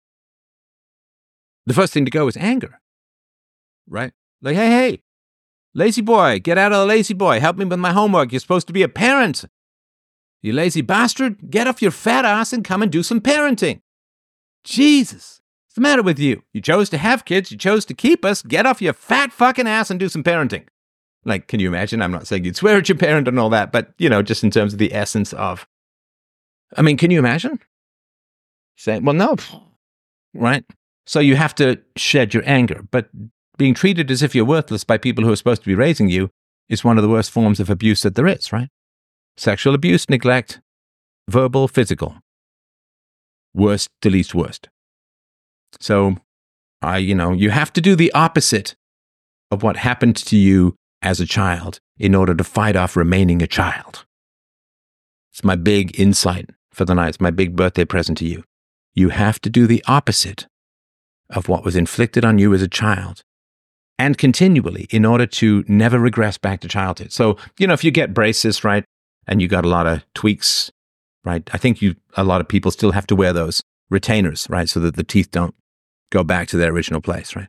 the first thing to go is anger, right? Like, hey, lazy boy, get out of the lazy boy. Help me with my homework. You're supposed to be a parent. You lazy bastard, get off your fat ass and come and do some parenting. Jesus, what's the matter with you? You chose to have kids. You chose to keep us. Get off your fat fucking ass and do some parenting. Like, can you imagine? I'm not saying you'd swear at your parent and all that, but, just in terms of the essence of, I mean, can you imagine? Saying, well, no, right? So you have to shed your anger, but being treated as if you're worthless by people who are supposed to be raising you is one of the worst forms of abuse that there is, right? Sexual abuse, neglect, verbal, physical. Worst to least worst. So, you have to do the opposite of what happened to you as a child in order to fight off remaining a child. It's my big insight for the night. It's my big birthday present to you. You have to do the opposite of what was inflicted on you as a child and continually in order to never regress back to childhood. So, if you get braces, right, and you got a lot of tweaks, right, I think a lot of people still have to wear those retainers, right, so that the teeth don't go back to their original place, right?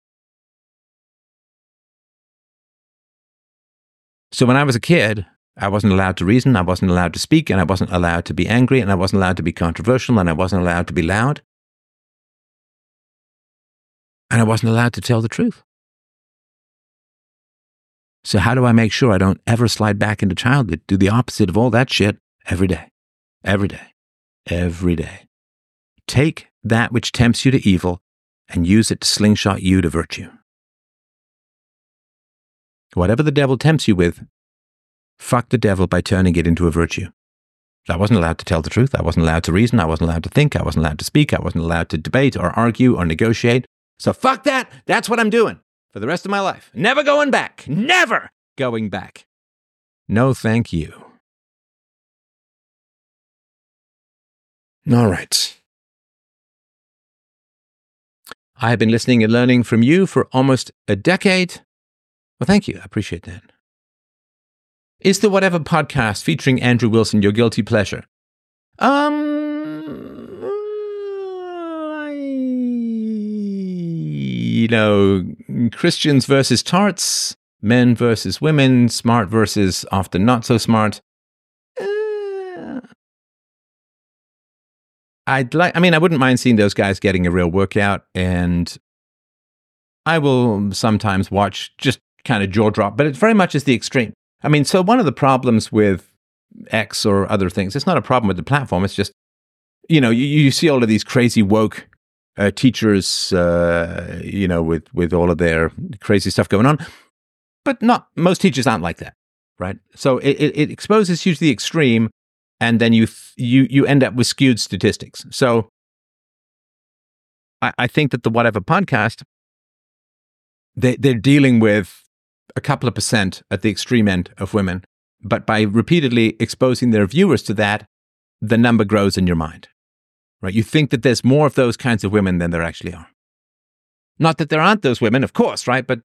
So when I was a kid, I wasn't allowed to reason, I wasn't allowed to speak, and I wasn't allowed to be angry, and I wasn't allowed to be controversial, and I wasn't allowed to be loud. And I wasn't allowed to tell the truth. So how do I make sure I don't ever slide back into childhood? Do the opposite of all that shit every day. Every day. Every day. Take that which tempts you to evil and use it to slingshot you to virtue. Whatever the devil tempts you with, fuck the devil by turning it into a virtue. I wasn't allowed to tell the truth. I wasn't allowed to reason. I wasn't allowed to think. I wasn't allowed to speak. I wasn't allowed to debate or argue or negotiate. So fuck that. That's what I'm doing for the rest of my life. Never going back. Never going back. No, thank you. All right. I have been listening and learning from you for almost a decade. Well, thank you. I appreciate that. Is the Whatever podcast featuring Andrew Wilson your guilty pleasure? Christians versus tarts, men versus women, smart versus often not so smart. I wouldn't mind seeing those guys getting a real workout, and I will sometimes watch just kind of jaw drop, but it very much is the extreme. So one of the problems with X or other things, it's not a problem with the platform. It's just, you see all of these crazy woke teachers, with all of their crazy stuff going on. But most teachers aren't like that, right? So it exposes you to the extreme, and then you end up with skewed statistics. So I think that the Whatever podcast, they're dealing with a couple of % at the extreme end of women, but by repeatedly exposing their viewers to that, the number grows in your mind, right? You think that there's more of those kinds of women than there actually are. Not that there aren't those women, of course, right? But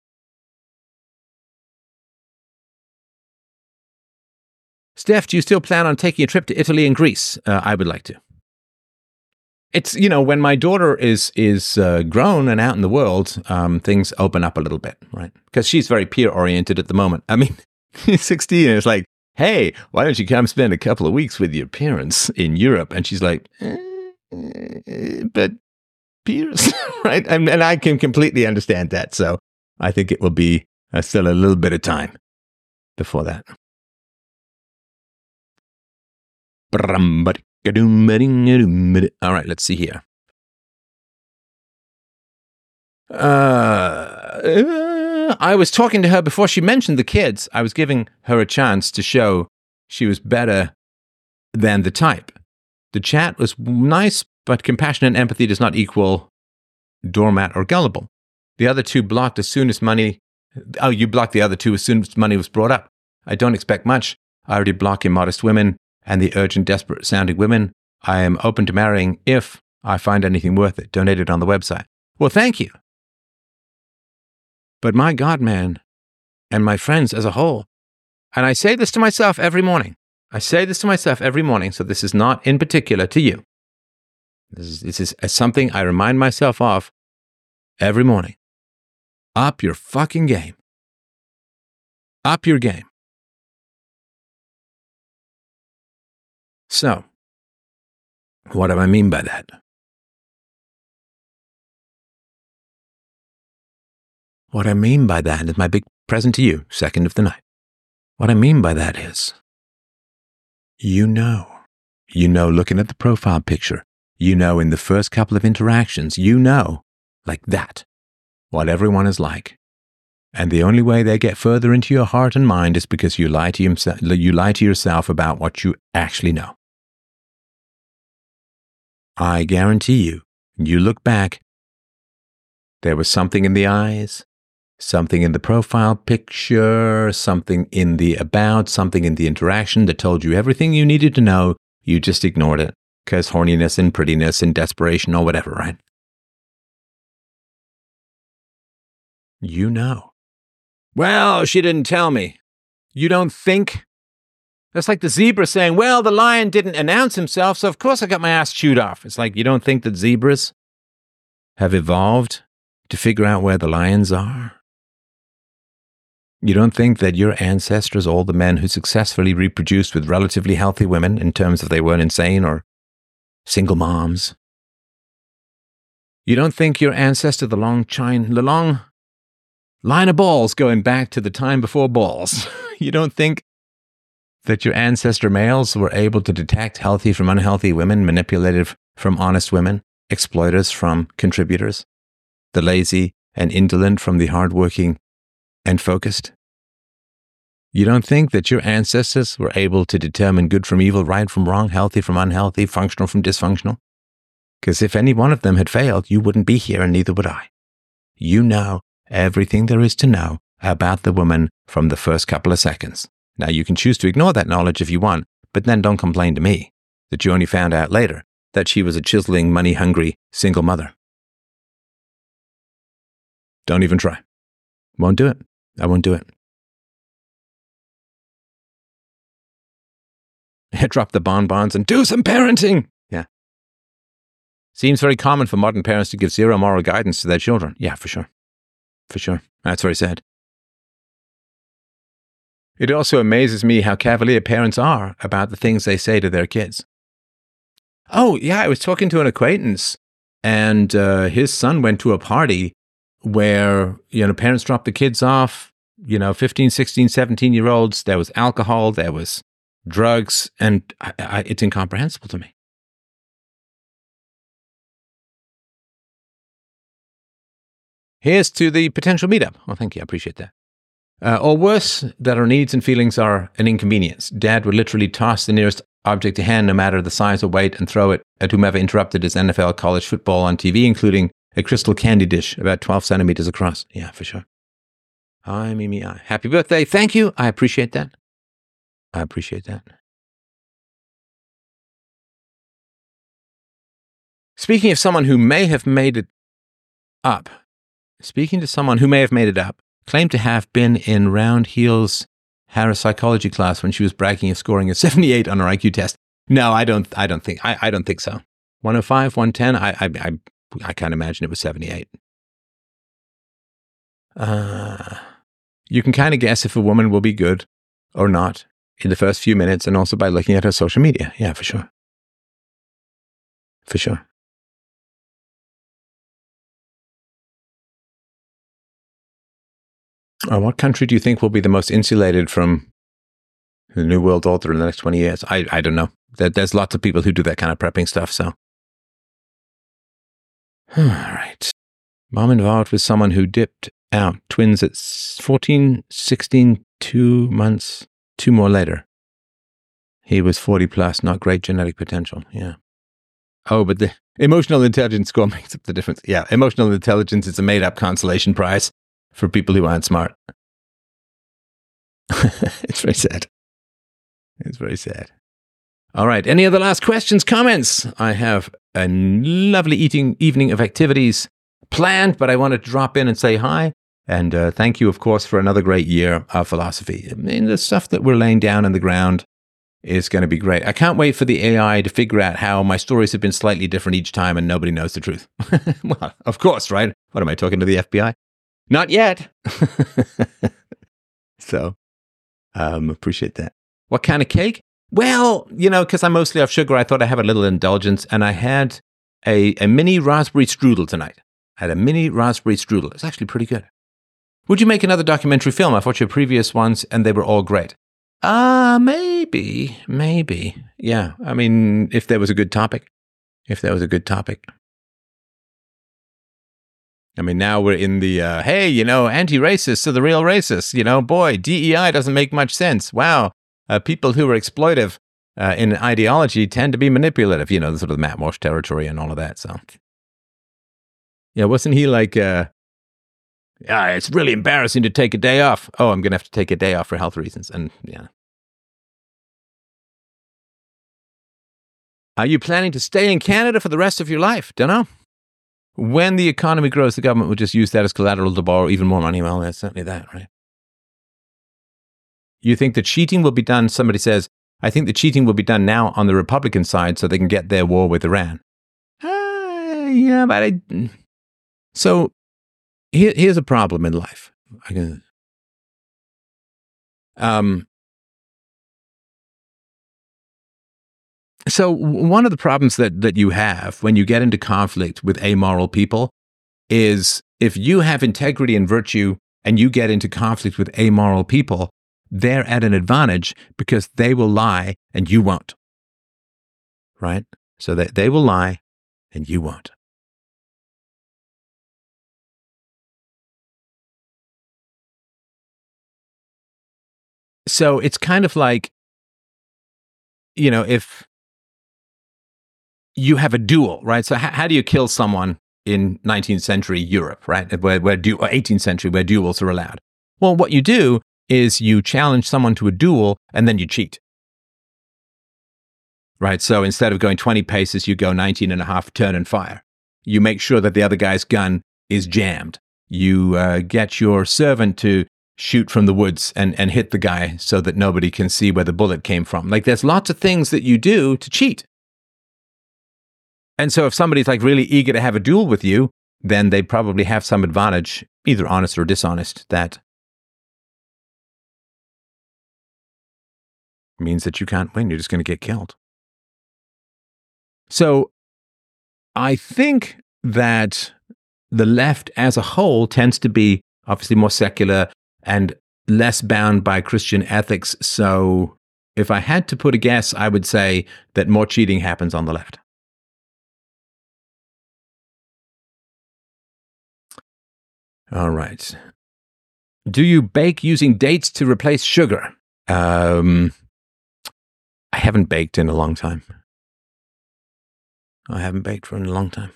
Steph, do you still plan on taking a trip to Italy and Greece? I would like to. It's, when my daughter is grown and out in the world, things open up a little bit, right? Because she's very peer-oriented at the moment. She's 16 and it's like, hey, why don't you come spend a couple of weeks with your parents in Europe? And she's like, but peers, right? And I can completely understand that. So I think it will be still a little bit of time before that. All right, let's see here. I was talking to her before she mentioned the kids. I was giving her a chance to show she was better than the type. The chat was nice, but compassion and empathy does not equal doormat or gullible. The other two blocked as soon as money... Oh, you blocked the other two as soon as money was brought up. I don't expect much. I already block immodest women and the urgent, desperate-sounding women. I am open to marrying if I find anything worth it. Donate it on the website. Well, thank you. But my God, man, and my friends as a whole, and I say this to myself every morning. So this is not in particular to you. This is something I remind myself of every morning. Up your fucking game. Up your game. So, what do I mean by that? What I mean by that is my big present to you, second of the night. What I mean by that is, looking at the profile picture, in the first couple of interactions, like that, what everyone is like. And the only way they get further into your heart and mind is because you lie to yourself about what you actually know. I guarantee you look back, there was something in the eyes, something in the profile picture, something in the about, something in the interaction that told you everything you needed to know. You just ignored it because horniness and prettiness and desperation or whatever, right? You know. Well, she didn't tell me. You don't think? That's like the zebra saying, well, the lion didn't announce himself, so of course I got my ass chewed off. It's like, you don't think that zebras have evolved to figure out where the lions are? You don't think that your ancestors, all the men who successfully reproduced with relatively healthy women in terms of they weren't insane or single moms, you don't think your ancestor, the long line of balls going back to the time before balls, you don't think that your ancestor males were able to detect healthy from unhealthy women, manipulative from honest women, exploiters from contributors, the lazy and indolent from the hardworking and focused? You don't think that your ancestors were able to determine good from evil, right from wrong, healthy from unhealthy, functional from dysfunctional? Because if any one of them had failed, you wouldn't be here and neither would I. You know everything there is to know about the woman from the first couple of seconds. Now, you can choose to ignore that knowledge if you want, but then don't complain to me that you only found out later that she was a chiseling, money-hungry, single mother. Don't even try. Won't do it. I won't do it. Drop the bonbons and do some parenting. Yeah. Seems very common for modern parents to give zero moral guidance to their children. Yeah, for sure. For sure. That's very sad. It also amazes me how cavalier parents are about the things they say to their kids. Oh, yeah, I was talking to an acquaintance, and his son went to a party where, parents dropped the kids off, 15, 16, 17-year-olds. There was alcohol, there was drugs, and it's incomprehensible to me. Here's to the potential meetup. Oh, thank you. I appreciate that. Or worse, that our needs and feelings are an inconvenience. Dad would literally toss the nearest object to hand, no matter the size or weight, and throw it at whomever interrupted his NFL college football on TV, including a crystal candy dish about 12 centimeters across. Yeah, for sure. Hi, Mimi. Happy birthday. Thank you. I appreciate that. I appreciate that. Speaking of someone who may have made it up, claimed to have been in Round Heel's Harris psychology class when she was bragging of scoring a 78 on her IQ test. No, I don't think so. 105, 110, I can't imagine it was 78. You can kind of guess if a woman will be good or not in the first few minutes, and also by looking at her social media. Yeah, for sure. For sure. What country do you think will be the most insulated from the New World Order in the next 20 years? I don't know. There's lots of people who do that kind of prepping stuff, so. All right. Mom involved with someone who dipped out. Twins at 14, 16, 2 months, 2 more later. He was 40 plus, not great genetic potential. Yeah. Oh, but the emotional intelligence score makes up the difference. Yeah, emotional intelligence is a made-up consolation prize for people who aren't smart. It's very sad. It's very sad. All right. Any other last questions, comments? I have a lovely evening of activities planned, but I wanted to drop in and say hi. And thank you, of course, for another great year of philosophy. I mean, the stuff that we're laying down in the ground is going to be great. I can't wait for the AI to figure out how my stories have been slightly different each time and nobody knows the truth. Well, of course, right? What am I talking to the FBI? Not yet. So, appreciate that. What kind of cake? Well, because I'm mostly off sugar, I thought I'd have a little indulgence, and I had a mini raspberry strudel tonight. It's actually pretty good. Would you make another documentary film? I've watched your previous ones, and they were all great. Maybe. Yeah, I mean, if there was a good topic. I mean, now we're in the, hey, anti-racists are the real racists. Boy, DEI doesn't make much sense. Wow. People who are exploitive in ideology tend to be manipulative, the sort of Matt Walsh territory and all of that. So, yeah, wasn't he like, it's really embarrassing to take a day off. Oh, I'm going to have to take a day off for health reasons. And yeah. Are you planning to stay in Canada for the rest of your life? Don't know. When the economy grows, the government will just use that as collateral to borrow even more money. Well, that's certainly that, right? You think the cheating will be done, somebody says, I think the cheating will be done now on the Republican side so they can get their war with Iran. Yeah, but so here's a problem in life. So one of the problems that you have when you get into conflict with amoral people is if you have integrity and virtue and you get into conflict with amoral people, they're at an advantage because they will lie and you won't. Right? So they will lie and you won't. So it's kind of like, if you have a duel, right? So how do you kill someone in 19th century Europe, right? Or 18th century, where duels are allowed? Well, what you do is you challenge someone to a duel and then you cheat. Right? So instead of going 20 paces, you go 19 and a half, turn and fire. You make sure that the other guy's gun is jammed. You get your servant to shoot from the woods and hit the guy so that nobody can see where the bullet came from. Like, there's lots of things that you do to cheat. And so if somebody's like really eager to have a duel with you, then they probably have some advantage, either honest or dishonest, that means that you can't win. You're just going to get killed. So I think that the left as a whole tends to be obviously more secular and less bound by Christian ethics. So if I had to put a guess, I would say that more cheating happens on the left. All right. Do you bake using dates to replace sugar? I haven't baked in a long time. I haven't baked for a long time.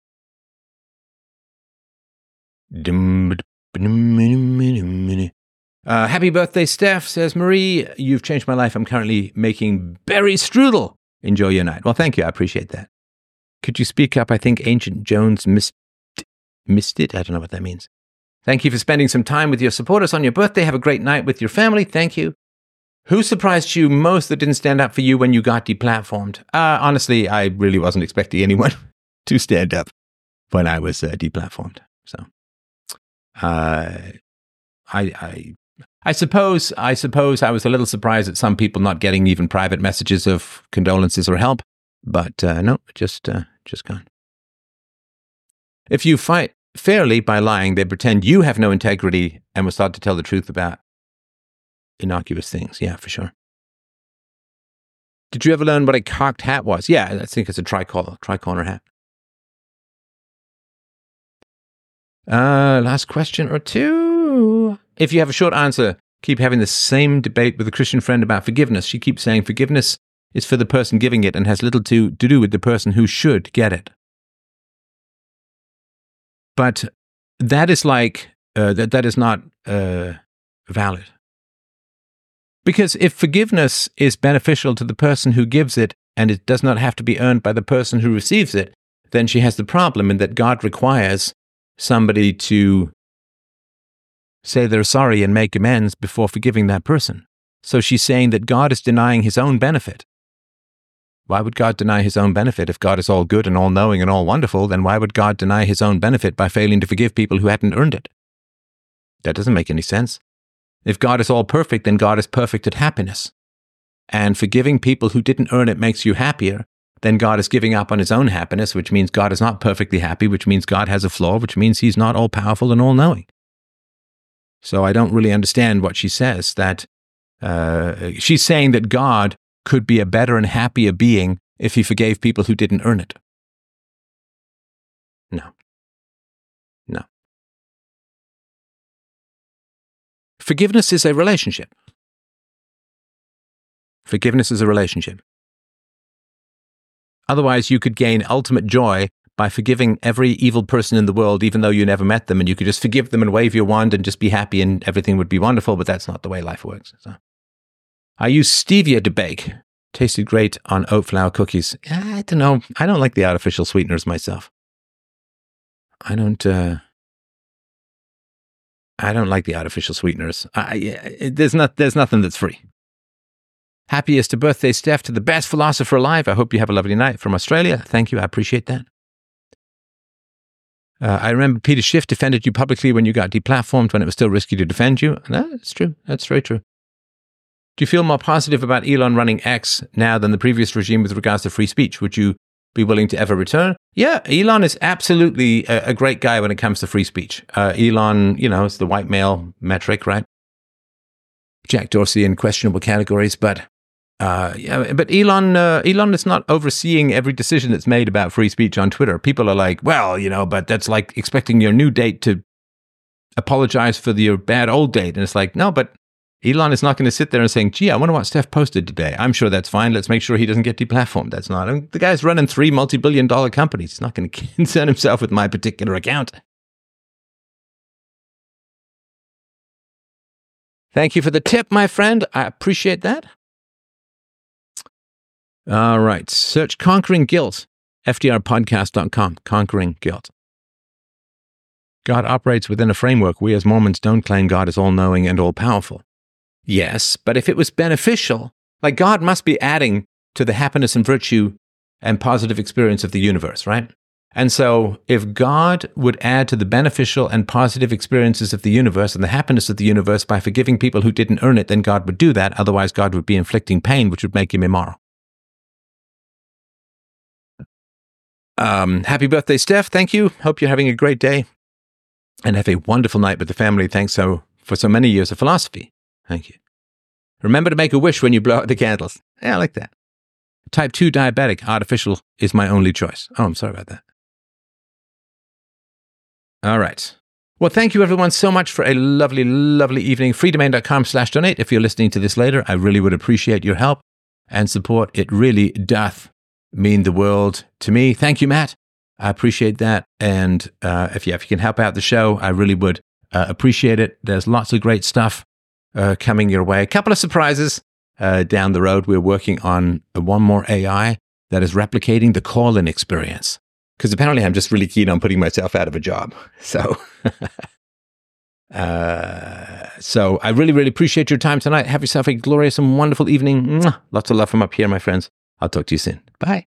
Happy birthday, Steph, says Marie. You've changed my life. I'm currently making berry strudel. Enjoy your night. Well, thank you. I appreciate that. Could you speak up? I think Ancient Jones missed it. I don't know what that means. Thank you for spending some time with your supporters on your birthday. Have a great night with your family. Thank you. Who surprised you most that didn't stand up for you when you got deplatformed? Honestly, I really wasn't expecting anyone to stand up when I was deplatformed. So, I suppose I was a little surprised at some people not getting even private messages of condolences or help, but no, just gone. If you fight fairly by lying, they pretend you have no integrity and will start to tell the truth about innocuous things. Yeah, for sure. Did you ever learn what a cocked hat was? Yeah, I think it's a tricorner hat. Last question or two. If you have a short answer, keep having the same debate with a Christian friend about forgiveness. She keeps saying forgiveness is for the person giving it and has little to do with the person who should get it. But that is like, that is not valid. Because if forgiveness is beneficial to the person who gives it and it does not have to be earned by the person who receives it, then she has the problem in that God requires somebody to say they're sorry and make amends before forgiving that person. So she's saying that God is denying his own benefit. Why would God deny his own benefit? If God is all good and all knowing and all wonderful, then why would God deny his own benefit by failing to forgive people who hadn't earned it? That doesn't make any sense. If God is all perfect, then God is perfect at happiness. And forgiving people who didn't earn it makes you happier, then God is giving up on his own happiness, which means God is not perfectly happy, which means God has a flaw, which means he's not all powerful and all knowing. So I don't really understand what she says, that she's saying that God could be a better and happier being if he forgave people who didn't earn it. No. Forgiveness is a relationship. Forgiveness is a relationship. Otherwise, you could gain ultimate joy by forgiving every evil person in the world, even though you never met them, and you could just forgive them and wave your wand and just be happy and everything would be wonderful, but that's not the way life works. So, I use stevia to bake. Tasted great on oat flour cookies. I don't know. I don't like the artificial sweeteners myself. I don't like the artificial sweeteners. There's nothing that's free. Happiest birthday, Steph, to the best philosopher alive. I hope you have a lovely night from Australia. Thank you. I appreciate that. I remember Peter Schiff defended you publicly when you got deplatformed when it was still risky to defend you. That's true. That's very true. Do you feel more positive about Elon running X now than the previous regime with regards to free speech? Would you be willing to ever return? Yeah, Elon is absolutely a great guy when it comes to free speech. Elon, it's the white male metric, right? Jack Dorsey in questionable categories, but Elon is not overseeing every decision that's made about free speech on Twitter. People are like, well, but that's like expecting your new date to apologize for your bad old date. And it's like, no, but Elon is not going to sit there and saying, gee, I wonder what Steph posted today. I'm sure that's fine. Let's make sure he doesn't get deplatformed. That's not. The guy's running 3 multi-billion-dollar companies. He's not going to concern himself with my particular account. Thank you for the tip, my friend. I appreciate that. All right. Search Conquering Guilt, FDRpodcast.com, Conquering Guilt. God operates within a framework. We as Mormons don't claim God is all-knowing and all-powerful. Yes, but if it was beneficial, like God must be adding to the happiness and virtue and positive experience of the universe, right? And so if God would add to the beneficial and positive experiences of the universe and the happiness of the universe by forgiving people who didn't earn it, then God would do that. Otherwise, God would be inflicting pain, which would make him immoral. Happy birthday, Steph. Thank you. Hope you're having a great day and have a wonderful night with the family. Thanks for so many years of philosophy. Thank you. Remember to make a wish when you blow out the candles. Yeah, I like that. Type 2 diabetic, artificial is my only choice. Oh, I'm sorry about that. All right. Well, thank you everyone so much for a lovely, lovely evening. freedomain.com/donate. If you're listening to this later, I really would appreciate your help and support. It really doth mean the world to me. Thank you, Matt. I appreciate that. And if you can help out the show, I really would appreciate it. There's lots of great stuff coming your way. A couple of surprises down the road. We're working on one more AI that is replicating the call-in experience. Because apparently I'm just really keen on putting myself out of a job. So, so I really, really appreciate your time tonight. Have yourself a glorious and wonderful evening. Lots of love from up here, my friends. I'll talk to you soon. Bye.